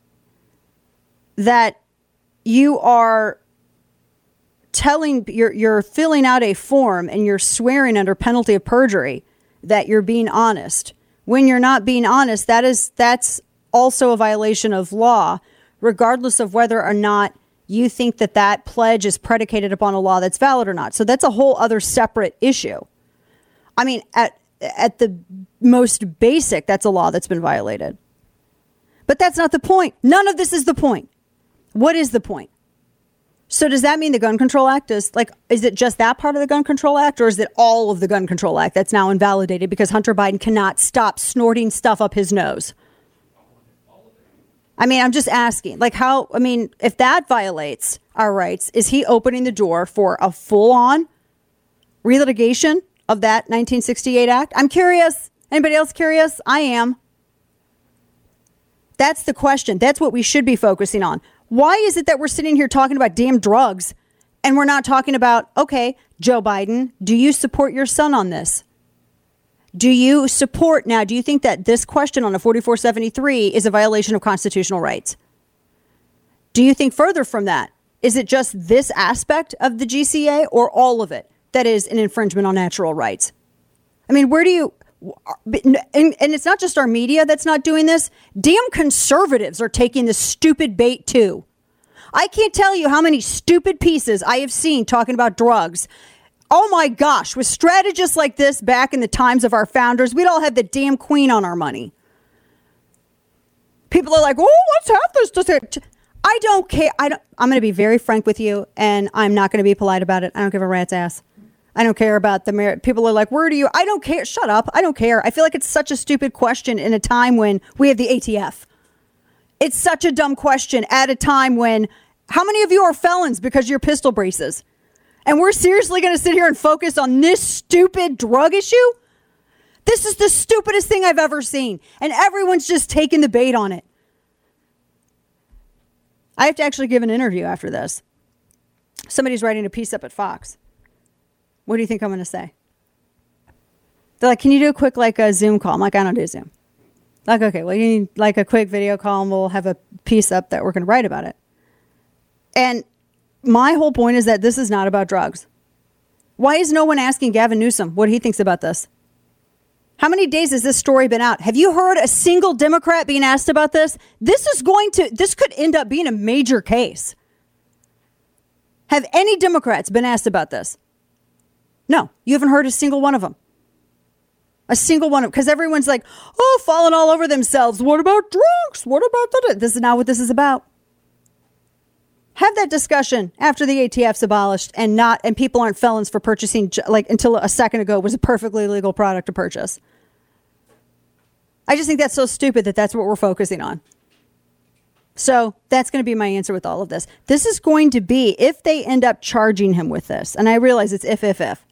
that you are telling, you're, you're filling out a form and you're swearing under penalty of perjury that you're being honest. When you're not being honest, that is, that's also a violation of law, regardless of whether or not you think that that pledge is predicated upon a law that's valid or not. So that's a whole other separate issue. I mean, at, at the most basic, that's a law that's been violated. But that's not the point. None of this is the point. What is the point? So does that mean the Gun Control Act is like, is it just that part of the Gun Control Act, or is it all of the Gun Control Act that's now invalidated because Hunter Biden cannot stop snorting stuff up his nose? I mean, I'm just asking, like how, I mean, if that violates our rights, is he opening the door for a full on relitigation of that nineteen sixty-eight Act? I'm curious. Anybody else curious? I am. That's the question. That's what we should be focusing on. Why is it that we're sitting here talking about damn drugs and we're not talking about, okay, Joe Biden, do you support your son on this? Do you support now? Do you think that this question on a forty-four seventy-three is a violation of constitutional rights? Do you think further from that Is it just this aspect of the G C A or all of it that is an infringement on natural rights? I mean, where do you... And, and it's not just our media that's not doing this. Damn conservatives are taking this stupid bait too. I can't tell you how many stupid pieces I have seen talking about drugs. Oh my gosh, with strategists like this back in the times of our founders, we'd all have the damn queen on our money. People are like, oh, let's have this. Does it? I don't care. I don't, I'm going to be very frank with you, and I'm not going to be polite about it. I don't give a rat's ass. I don't care about the merit. People are like, where do you? I don't care. Shut up. I don't care. I feel like it's such a stupid question in a time when we have the A T F. It's such a dumb question at a time when how many of you are felons because of your pistol braces? And we're seriously going to sit here and focus on this stupid drug issue? This is the stupidest thing I've ever seen. And everyone's just taking the bait on it. I have to actually give an interview after this. Somebody's writing a piece up at Fox. What do you think I'm going to say? They're like, can you do a quick like a Zoom call? I'm like, I don't do Zoom. Like, okay, well, you need like a quick video call and we'll have a piece up that we're going to write about it. And my whole point is that this is not about drugs. Why is no one asking Gavin Newsom what he thinks about this? How many days has this story been out? Have you heard a single Democrat being asked about this? This is going to, this could end up being a major case. Have any Democrats been asked about this? No, you haven't heard a single one of them. A single one of them. Because everyone's like, oh, falling all over themselves. What about drugs? What about that? This is not what this is about. Have that discussion after the A T F's abolished and not, and people aren't felons for purchasing, like until a second ago, it was a perfectly legal product to purchase. I just think that's so stupid that that's what we're focusing on. So that's going to be my answer with all of this. This is going to be, if they end up charging him with this, and I realize it's if, if, if.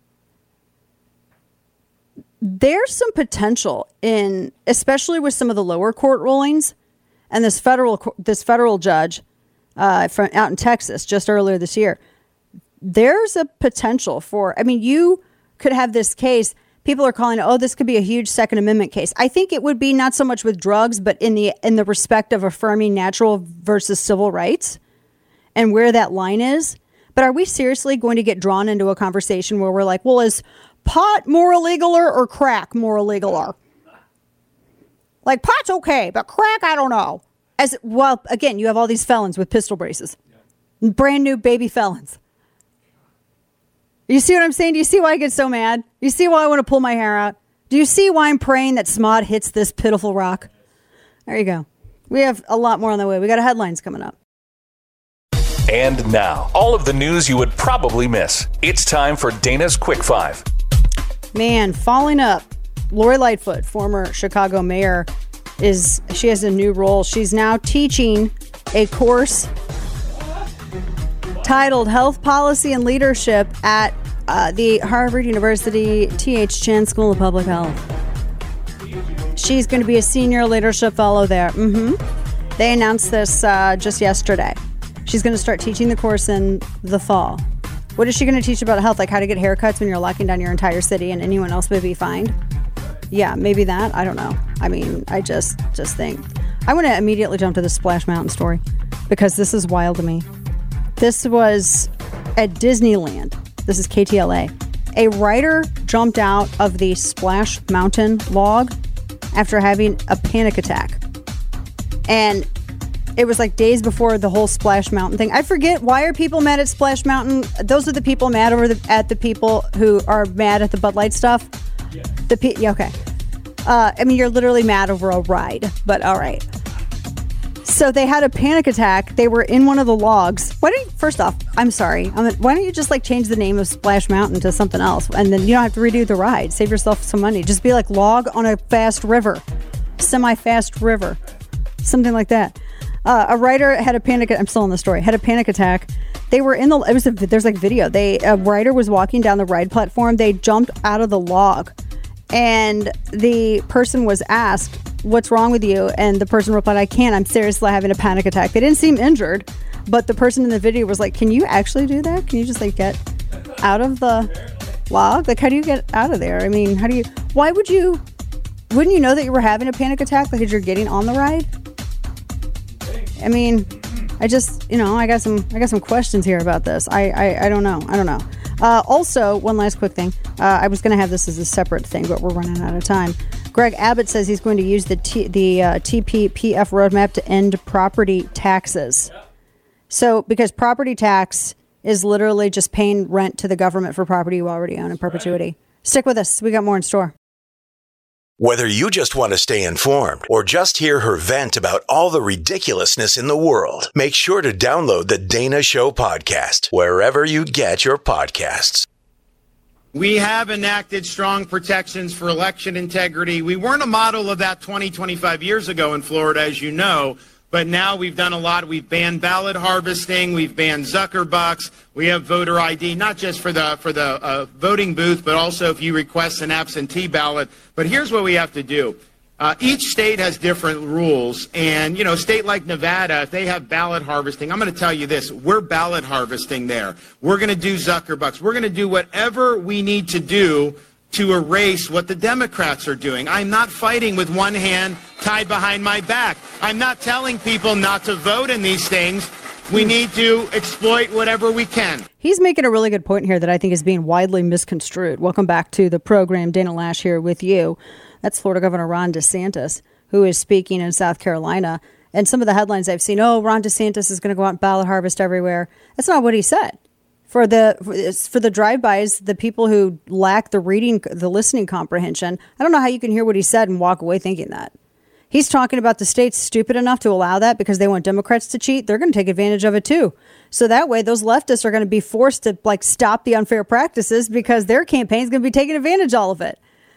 There's some potential in, especially with some of the lower court rulings, and this federal this federal judge uh, from out in Texas just earlier this year. There's a potential for, I mean, you could have this case. People are calling it, oh, this could be a huge Second Amendment case. I think it would be not so much with drugs, but in the in the respect of affirming natural versus civil rights and where that line is. But are we seriously going to get drawn into a conversation where we're like, well, is pot more illegaler or crack more illegaler? Like pot's okay, but crack, I don't know. As well, again, you have all these felons with pistol braces, yeah. Brand new baby felons. You see what I'm saying? Do you see why I get so mad? Do you see why I want to pull my hair out? Do you see why I'm praying that S M O D hits this pitiful rock? There you go. We have a lot more on the way. We got a headlines coming up. And now, all of the news you would probably miss. It's time for Dana's Quick Five. Man, falling up. Lori Lightfoot, former Chicago mayor, is she has a new role. She's now teaching a course titled Health Policy and Leadership at uh, the Harvard University T H Chan School of Public Health. She's going to be a senior leadership fellow there. Mm-hmm. They announced this uh, just yesterday. She's going to start teaching the course in the fall. What is she going to teach about health? Like how to get haircuts when you're locking down your entire city and anyone else may be fined? Yeah, maybe that. I don't know. I mean, I just just think. I want to immediately jump to the Splash Mountain story because this is wild to me. This was at Disneyland. This is K T L A. A rider jumped out of the Splash Mountain log after having a panic attack. And it was like days before the whole Splash Mountain thing. I forget, why are people mad at Splash Mountain? Those are the people mad over the, at the people who are mad at the Bud Light stuff. Yeah. The pe- yeah, okay. Uh, I mean, you're literally mad over a ride, but all right. So they had a panic attack. They were in one of the logs. Why don't you, first off, I'm sorry. I mean, why don't you just like change the name of Splash Mountain to something else? And then you don't have to redo the ride. Save yourself some money. Just be like log on a fast river, semi-fast river, something like that. Uh, a rider had a panic. I'm still on the story. Had a panic attack. They were in the. It was a, there's like video. They a rider was walking down the ride platform. They jumped out of the log, and the person was asked, "What's wrong with you?" And the person replied, "I can't. I'm seriously having a panic attack." They didn't seem injured, but the person in the video was like, "Can you actually do that? Can you just like get out of the log? Like, how do you get out of there? I mean, how do you? Why would you? Wouldn't you know that you were having a panic attack because you're getting on the ride?" I mean, I just, you know, I got some, I got some questions here about this. I, I, I don't know. I don't know. Uh, also, one last quick thing. Uh, I was going to have this as a separate thing, but we're running out of time. Greg Abbott says he's going to use the T, the uh, T P P F roadmap to end property taxes. So, because property tax is literally just paying rent to the government for property you already own in perpetuity. Right. Stick with us. We got more in store. Whether you just want to stay informed or just hear her vent about all the ridiculousness in the world, make sure to download the Dana Show podcast wherever you get your podcasts. We have enacted strong protections for election integrity. We weren't a model of that twenty, twenty-five years ago in Florida, as you know, but now we've done a lot. We've banned ballot harvesting. We've banned Zuckerbucks. We have voter I D, not just for the for the uh, voting booth, but also if you request an absentee ballot. But here's what we have to do. Uh, each state has different rules. And, you know, a state like Nevada, if they have ballot harvesting, I'm going to tell you this. We're ballot harvesting there. We're going to do Zuckerbucks. We're going to do whatever we need to do to erase what the Democrats are doing. I'm not fighting with one hand tied behind my back. I'm not telling people not to vote in these things. We need to exploit whatever we can. He's making a really good point here that I think is being widely misconstrued. Welcome back to the program. Dana Lash here with you. That's Florida Governor Ron DeSantis, who is speaking in South Carolina. And some of the headlines I've seen, oh, Ron DeSantis is going to go out and ballot harvest everywhere. That's not what he said. For the for the drive-bys, the people who lack the reading, the listening comprehension, I don't know how you can hear what he said and walk away thinking that. He's talking about the states stupid enough to allow that because they want Democrats to cheat. They're going to take advantage of it, too. So that way, those leftists are going to be forced to like stop the unfair practices because their campaign is going to be taking advantage of all of it.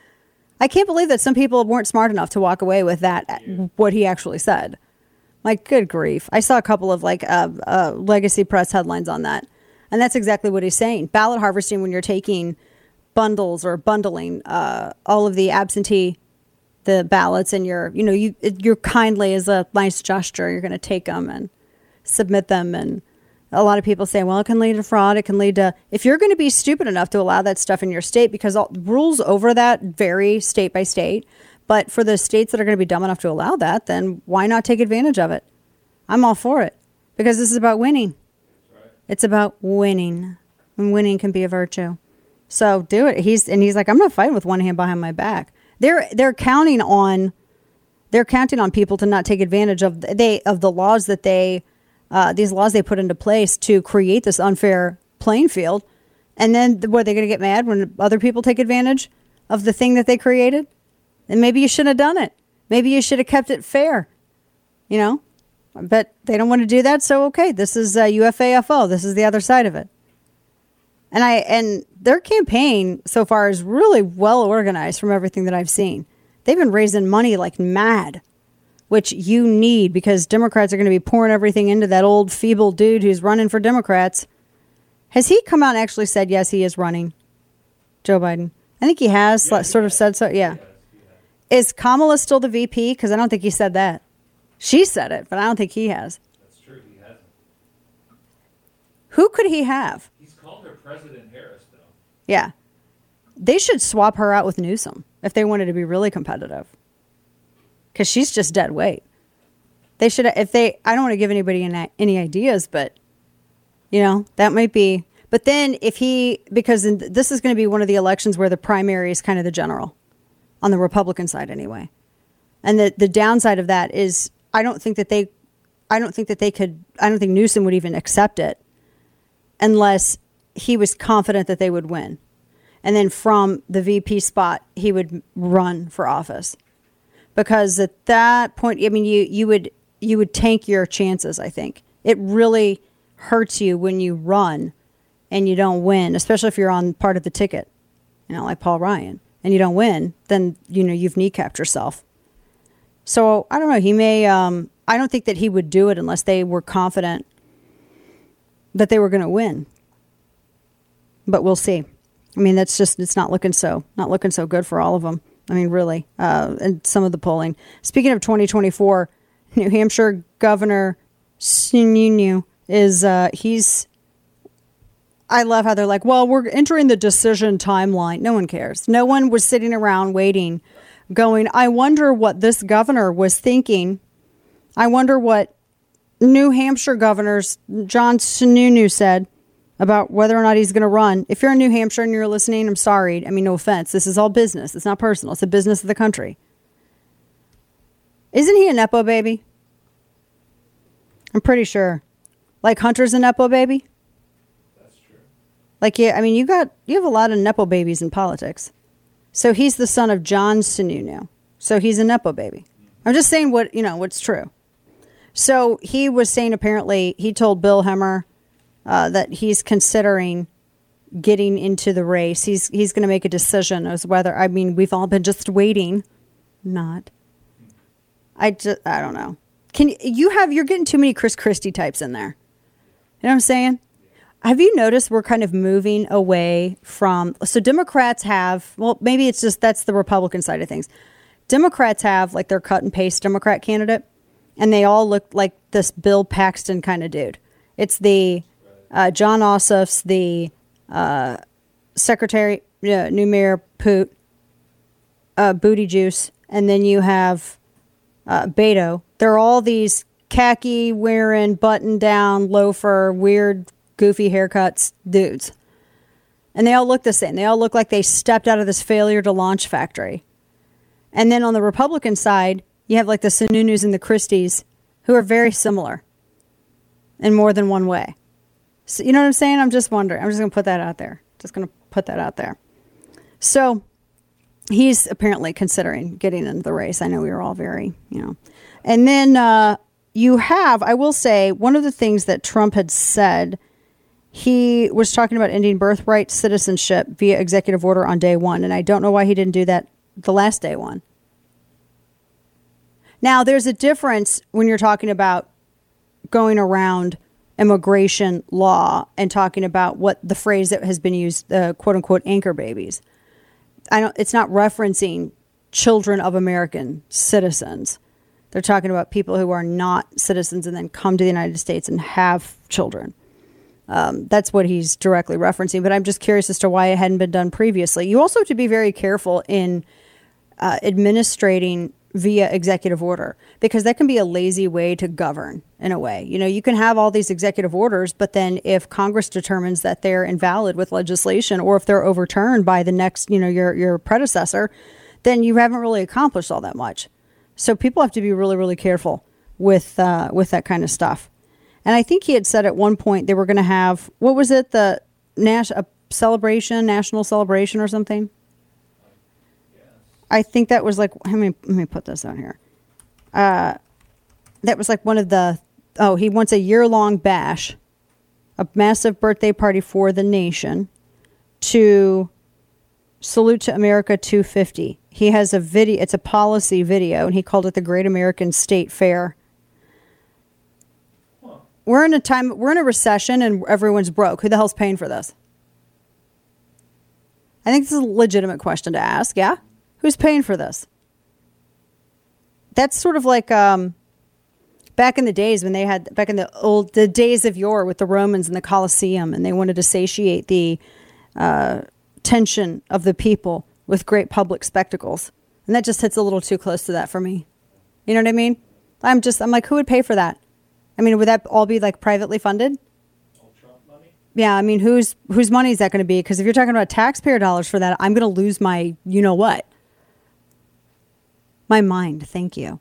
I can't believe that some people weren't smart enough to walk away with that, what he actually said. Like, good grief. I saw a couple of like uh, uh, Legacy Press headlines on that. And that's exactly what he's saying. Ballot harvesting, when you're taking bundles or bundling uh, all of the absentee, the ballots, and you're, you know, you you're kindly as a nice gesture, you're going to take them and submit them. And a lot of people say, well, it can lead to fraud. It can lead to, if you're going to be stupid enough to allow that stuff in your state, because all, rules over that vary state by state. But for the states that are going to be dumb enough to allow that, then why not take advantage of it? I'm all for it because this is about winning. It's about winning, and winning can be a virtue. So do it. He's and he's like, I'm not fighting with one hand behind my back. They're they're counting on they're counting on people to not take advantage of they of the laws that they uh, these laws they put into place to create this unfair playing field. And then what, are they going to get mad when other people take advantage of the thing that they created? And maybe you shouldn't have done it. Maybe you should have kept it fair. You know. But they don't want to do that, so okay, this is uh, U F A F O. This is the other side of it. And I and their campaign so far is really well organized from everything that I've seen. They've been raising money like mad, which you need because Democrats are going to be pouring everything into that old feeble dude who's running for Democrats. Has he come out and actually said, yes, he is running, Joe Biden? I think he has yeah, sort of said so, yeah. Is Kamala still the V P? Because I don't think he said that. She said it, but I don't think he has. That's true. He hasn't. Who could he have? He's called her President Harris, though. Yeah. They should swap her out with Newsom if they wanted to be really competitive. Because she's just dead weight. They should, if they, I don't want to give anybody any, any ideas, but, you know, that might be. But then if he, because in, this is going to be one of the elections where the primary is kind of the general, on the Republican side anyway. And the, the downside of that is, I don't think that they, I don't think that they could, I don't think Newsom would even accept it unless he was confident that they would win. And then from the V P spot, he would run for office. Because at that point, I mean, you, you would, you would tank your chances, I think. It really hurts you when you run and you don't win, especially if you're on part of the ticket, you know, like Paul Ryan, and you don't win, then, you know, you've kneecapped yourself. So, I don't know, he may, um, I don't think that he would do it unless they were confident that they were going to win. But we'll see. I mean, that's just, it's not looking so, not looking so good for all of them. I mean, really, uh, and some of the polling. Speaking of twenty twenty-four, New Hampshire Governor Sununu is, uh, he's, I love how they're like, well, we're entering the decision timeline. No one cares. No one was sitting around waiting going, I wonder what this governor was thinking. I wonder what New Hampshire governor's John Sununu said about whether or not he's going to run. If you're in New Hampshire and you're listening, I'm sorry. I mean, no offense. This is all business. It's not personal. It's a business of the country. Isn't he a Nepo baby? I'm pretty sure. Like Hunter's a Nepo baby? That's true. Like, yeah, I mean, you got, you have a lot of Nepo babies in politics. So he's the son of John Sununu. So he's a Nepo baby. I'm just saying what, you know, what's true. So he was saying apparently, he told Bill Hemmer uh, that he's considering getting into the race. He's he's going to make a decision as whether, I mean, we've all been just waiting. Not. I just, I don't know. Can you have, you're getting too many Chris Christie types in there. You know what I'm saying? Have you noticed we're kind of moving away from, so Democrats have, well, maybe it's just, that's the Republican side of things. Democrats have like their cut and paste Democrat candidate, and they all look like this Bill Paxton kind of dude. It's the uh, John Ossoff's, the uh, Secretary, uh, new Mayor Poot, uh, Booty Juice, and then you have uh, Beto. They're all these khaki wearing, button down, loafer, weird, goofy haircuts dudes. And they all look the same. They all look like they stepped out of this failure to launch factory. And then on the Republican side, you have like the Sununus and the Christies, who are very similar in more than one way. So, you know what I'm saying? I'm just wondering. I'm just going to put that out there. Just going to put that out there. So he's apparently considering getting into the race. I know we were all very, you know. And then uh, you have, I will say, one of the things that Trump had said, he was talking about ending birthright citizenship via executive order on day one. And I don't know why he didn't do that the last day one. Now, there's a difference when you're talking about going around immigration law and talking about what the phrase that has been used, uh, quote unquote, anchor babies. I don't, it's not referencing children of American citizens. They're talking about people who are not citizens and then come to the United States and have children. Um, that's what he's directly referencing. But I'm just curious as to why it hadn't been done previously. You also have to be very careful in uh, administrating via executive order, because that can be a lazy way to govern in a way. You know, you can have all these executive orders, but then if Congress determines that they're invalid with legislation, or if they're overturned by the next, you know, your your predecessor, then you haven't really accomplished all that much. So people have to be really, really careful with uh, with that kind of stuff. And I think he had said at one point they were going to have, what was it, the Nash a celebration, national celebration or something? I think that was like, let me, let me put this on here. Uh, that was like one of the, oh, he wants a year-long bash, a massive birthday party for the nation to salute to America two fifty. He has a video, it's a policy video, and he called it the Great American State Fair. Huh. We're in a time, we're in a recession and everyone's broke. Who the hell's paying for this? I think this is a legitimate question to ask, yeah? Who's paying for this? That's sort of like um, back in the days when they had, back in the old, the days of yore with the Romans and the Colosseum, and they wanted to satiate the uh, tension of the people with great public spectacles. And that just hits a little too close to that for me. You know what I mean? I'm just, I'm like, who would pay for that? I mean, would that all be like privately funded? All Trump money? Yeah, I mean, whose whose money is that going to be? Because if you're talking about taxpayer dollars for that, I'm going to lose my, you know what? My mind, thank you.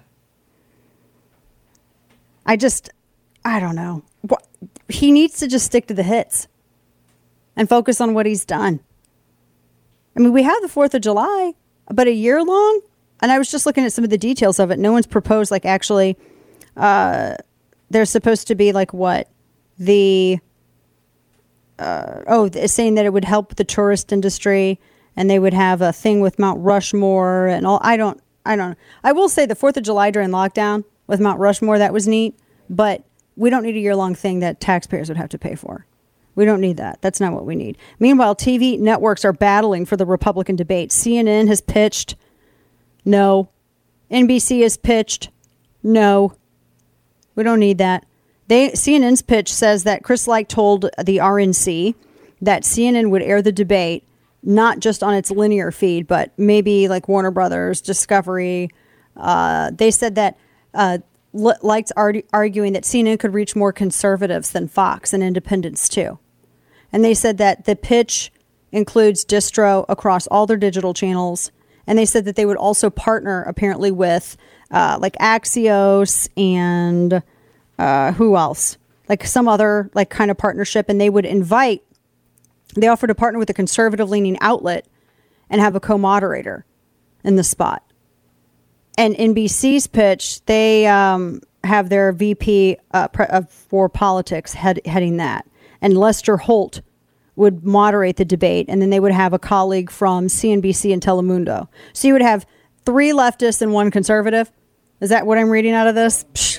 I just, I don't know. He needs to just stick to the hits and focus on what he's done. I mean, we have the fourth of July, but a year long? And I was just looking at some of the details of it. No one's proposed, like, actually, uh, there's supposed to be, like, what? The, uh, oh, it's saying that it would help the tourist industry, and they would have a thing with Mount Rushmore and all. I don't, I don't, I will say the fourth of July during lockdown with Mount Rushmore, that was neat, but we don't need a year-long thing that taxpayers would have to pay for. We don't need that. That's not what we need. Meanwhile, T V networks are battling for the Republican debate. C N N has pitched, no. N B C has pitched, no. We don't need that. They C N N's pitch says that Chris Light told the R N C that C N N would air the debate not just on its linear feed, but maybe like Warner Brothers, Discovery. Uh, they said that uh, li- liked ar- arguing that C N N could reach more conservatives than Fox and independents too. And they said that the pitch includes distro across all their digital channels. And they said that they would also partner apparently with uh, like Axios and uh, who else? Like some other like kind of partnership. And they would invite, they offered to partner with a conservative leaning outlet and have a co-moderator in the spot. And N B C's pitch, they um, have their V P uh, pre- uh, for politics head- heading that. And Lester Holt would moderate the debate. And then they would have a colleague from C N B C and Telemundo. So you would have three leftists and one conservative. Is that what I'm reading out of this? Psh.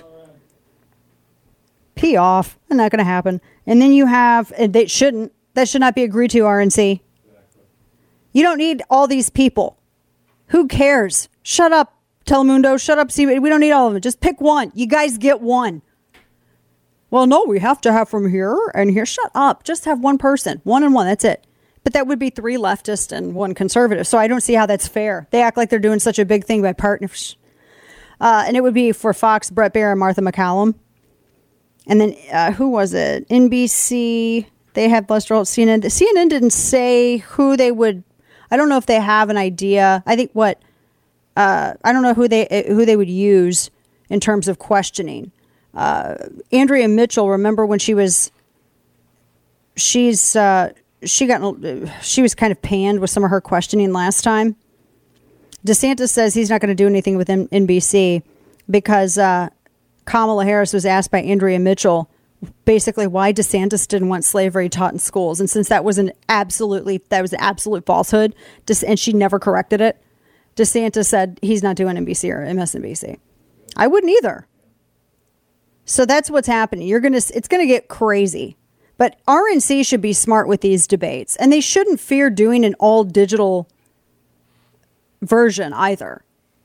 Pee off. Not going to happen. And then you have, and they shouldn't, that should not be agreed to, R N C. You don't need all these people. Who cares? Shut up, Telemundo. Shut up, C B S. We don't need all of them. Just pick one. You guys get one. Well, no, we have to have from here and here. Shut up. Just have one person. One and one. That's it. But that would be three leftists and one conservative. So I don't see how that's fair. They act like they're doing such a big thing by partners. Uh, and it would be for Fox, Brett Baier, and Martha McCallum. And then uh, who was it? N B C. They had Lester Holt. C N N. C N N didn't say who they would. I don't know if they have an idea. I think what uh, I don't know who they who they would use in terms of questioning. Uh, Andrea Mitchell. Remember when she was? She's uh, she got she was kind of panned with some of her questioning last time. DeSantis says he's not going to do anything with N B C because uh, Kamala Harris was asked by Andrea Mitchell basically why DeSantis didn't want slavery taught in schools. And since that was an absolutely, that was an absolute falsehood, and she never corrected it, DeSantis said he's not doing N B C or M S N B C. I wouldn't either. So that's what's happening. You're going to, it's going to get crazy. But R N C should be smart with these debates, and they shouldn't fear doing an all digital version either.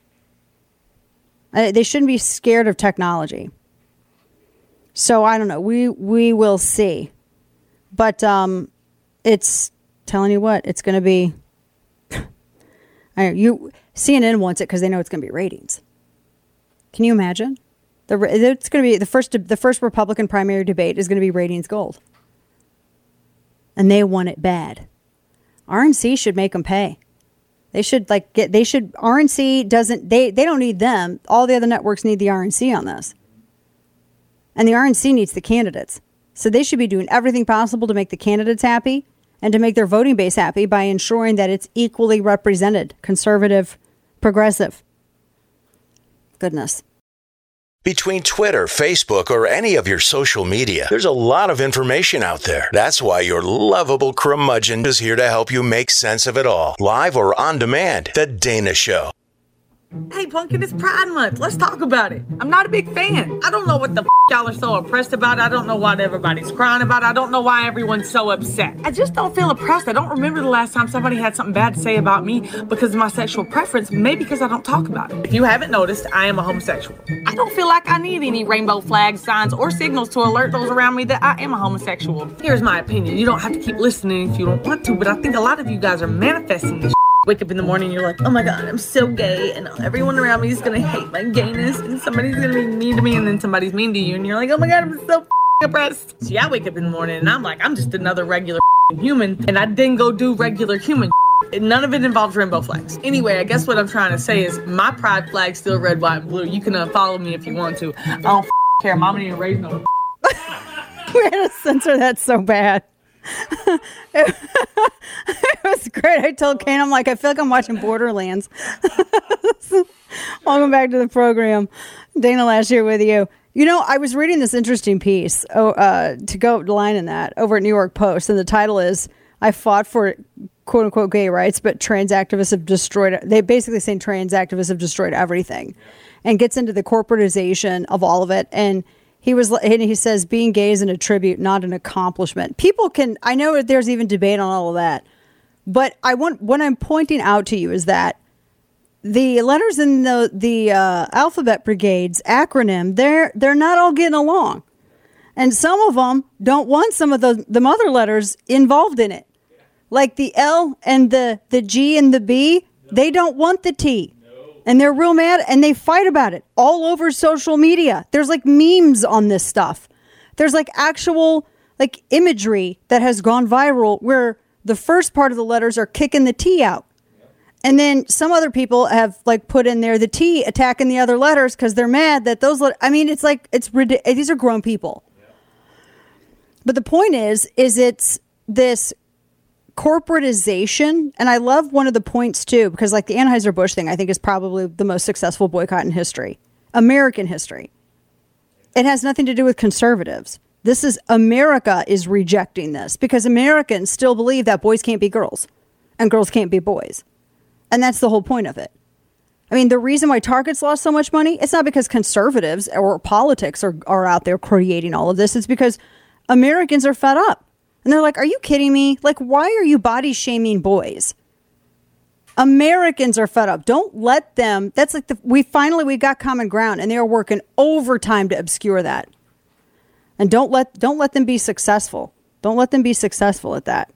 Uh, they shouldn't be scared of technology. So I don't know. We we will see. But um, it's telling you what, it's going to be. I know, you C N N wants it because they know it's going to be ratings. Can you imagine? The it's going to be the first the first Republican primary debate is going to be ratings gold, and they want it bad. R N C should make them pay. They should like get. They should. R N C doesn't. They they don't need them. All the other networks need the R N C on this. And the R N C needs the candidates. So they should be doing everything possible to make the candidates happy and to make their voting base happy by ensuring that it's equally represented, conservative, progressive. Goodness. Between Twitter, Facebook, or any of your social media, there's a lot of information out there. That's why your lovable curmudgeon is here to help you make sense of it all. Live or on demand, The Dana Show. Hey, Pumpkin, it's Pride Month. Let's talk about it. I'm not a big fan. I don't know what the f- y'all are so oppressed about. I don't know what everybody's crying about. I don't know why everyone's so upset. I just don't feel oppressed. I don't remember the last time somebody had something bad to say about me because of my sexual preference, maybe because I don't talk about it. If you haven't noticed, I am a homosexual. I don't feel like I need any rainbow flags, signs, or signals to alert those around me that I am a homosexual. Here's my opinion. You don't have to keep listening if you don't want to, but I think a lot of you guys are manifesting this. Wake up in the morning, you're like, oh my God, I'm so gay, and everyone around me is going to hate my gayness, and somebody's going to be mean to me, and then somebody's mean to you, and you're like, oh my God, I'm so oppressed. See, I wake up in the morning, and I'm like, I'm just another regular human, and I didn't go do regular human. None of it involves rainbow flags. Anyway, I guess what I'm trying to say is my pride flag's still red, white, and blue. You can unfollow me if you want to. I don't care. Mama didn't raise no. We had to censor that so bad. it, it was great. I told Kane, I'm like, I feel like I'm watching Borderlands. Welcome back to the program. Dana last year with you. You know, I was reading this interesting piece oh, uh, to go line in that over at New York Post, and the title is, I fought for quote unquote gay rights, but trans activists have destroyed it. They basically saying trans activists have destroyed everything, and gets into the corporatization of all of it. And He was, and he says, being gay is an attribute, not an accomplishment. People can, I know there's even debate on all of that, but I want, what I'm pointing out to you is that the letters in the the uh, alphabet brigade's acronym, they're they're not all getting along, and some of them don't want some of the the other letters involved in it, like the L and the the G and the B. They don't want the T. And they're real mad and they fight about it all over social media. There's like memes on this stuff. There's like actual like imagery that has gone viral where the first part of the letters are kicking the T out. And then some other people have like put in there the T attacking the other letters because they're mad that those let- I mean, it's like it's ridiculous. These are grown people. But the point is, is it's this corporatization. And I love one of the points too, because like the Anheuser-Busch thing, I think is probably the most successful boycott in history, American history. It has nothing to do with conservatives. This is America is rejecting this because Americans still believe that boys can't be girls and girls can't be boys. And that's the whole point of it. I mean, the reason why Target's lost so much money, it's not because conservatives or politics are, are out there creating all of this. It's because Americans are fed up. And they're like, are you kidding me? Like, why are you body shaming boys? Americans are fed up. Don't let them. That's like the, we finally, we got common ground and they're working overtime to obscure that. And don't let, don't let them be successful. Don't let them be successful at that.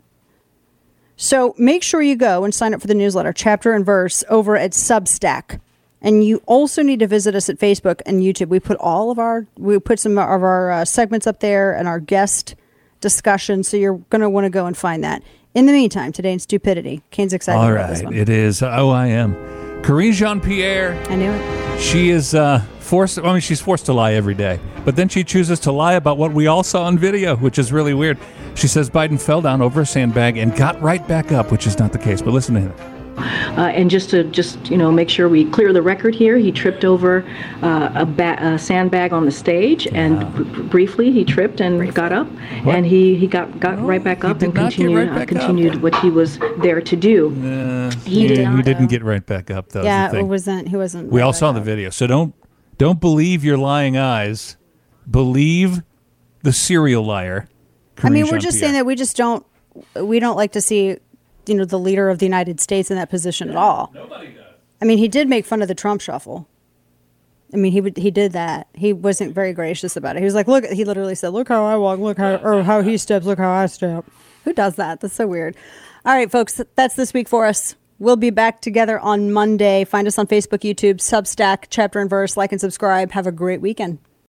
So make sure you go and sign up for the newsletter, Chapter and Verse, over at Substack. And you also need to visit us at Facebook and YouTube. We put all of our, we put some of our uh, segments up there and our guest discussion. So you're going to want to go and find that. In the meantime, today in Stupidity, Kane's excited all about this right, one. it is. Oh, I am. Karine Jean-Pierre. I knew it. She is uh, forced, I mean, she's forced to lie every day. But then she chooses to lie about what we all saw on video, which is really weird. She says Biden fell down over a sandbag and got right back up, which is not the case. But listen to him. Uh, and just to just you know make sure we clear the record here, he tripped over uh, a, ba- a sandbag on the stage, and Yeah. b- briefly he tripped and Briefly. got up, What? and he, he got, got right back he up did and not get continued right uh, back up. continued what he was there to do. Uh, He yeah, did he not, didn't uh, get right back up, though. Yeah, is the it thing. wasn't, he wasn't. We all right saw back the up. video, so don't don't believe your lying eyes. Believe the serial liar. I mean, Karine we're just Jean-Pierre. saying that we just don't, we don't like to see, you know, the leader of the United States in that position at all. Nobody does. I mean, he did make fun of the Trump shuffle. I mean, he would, he did that. He wasn't very gracious about it. He was like, look, he literally said, look how I walk, look how, or how he steps, look how I step. Who does that? That's so weird. All right, folks, that's this week for us. We'll be back together on Monday. Find us on Facebook, YouTube, Substack, Chapter and Verse. Like and subscribe. Have a great weekend.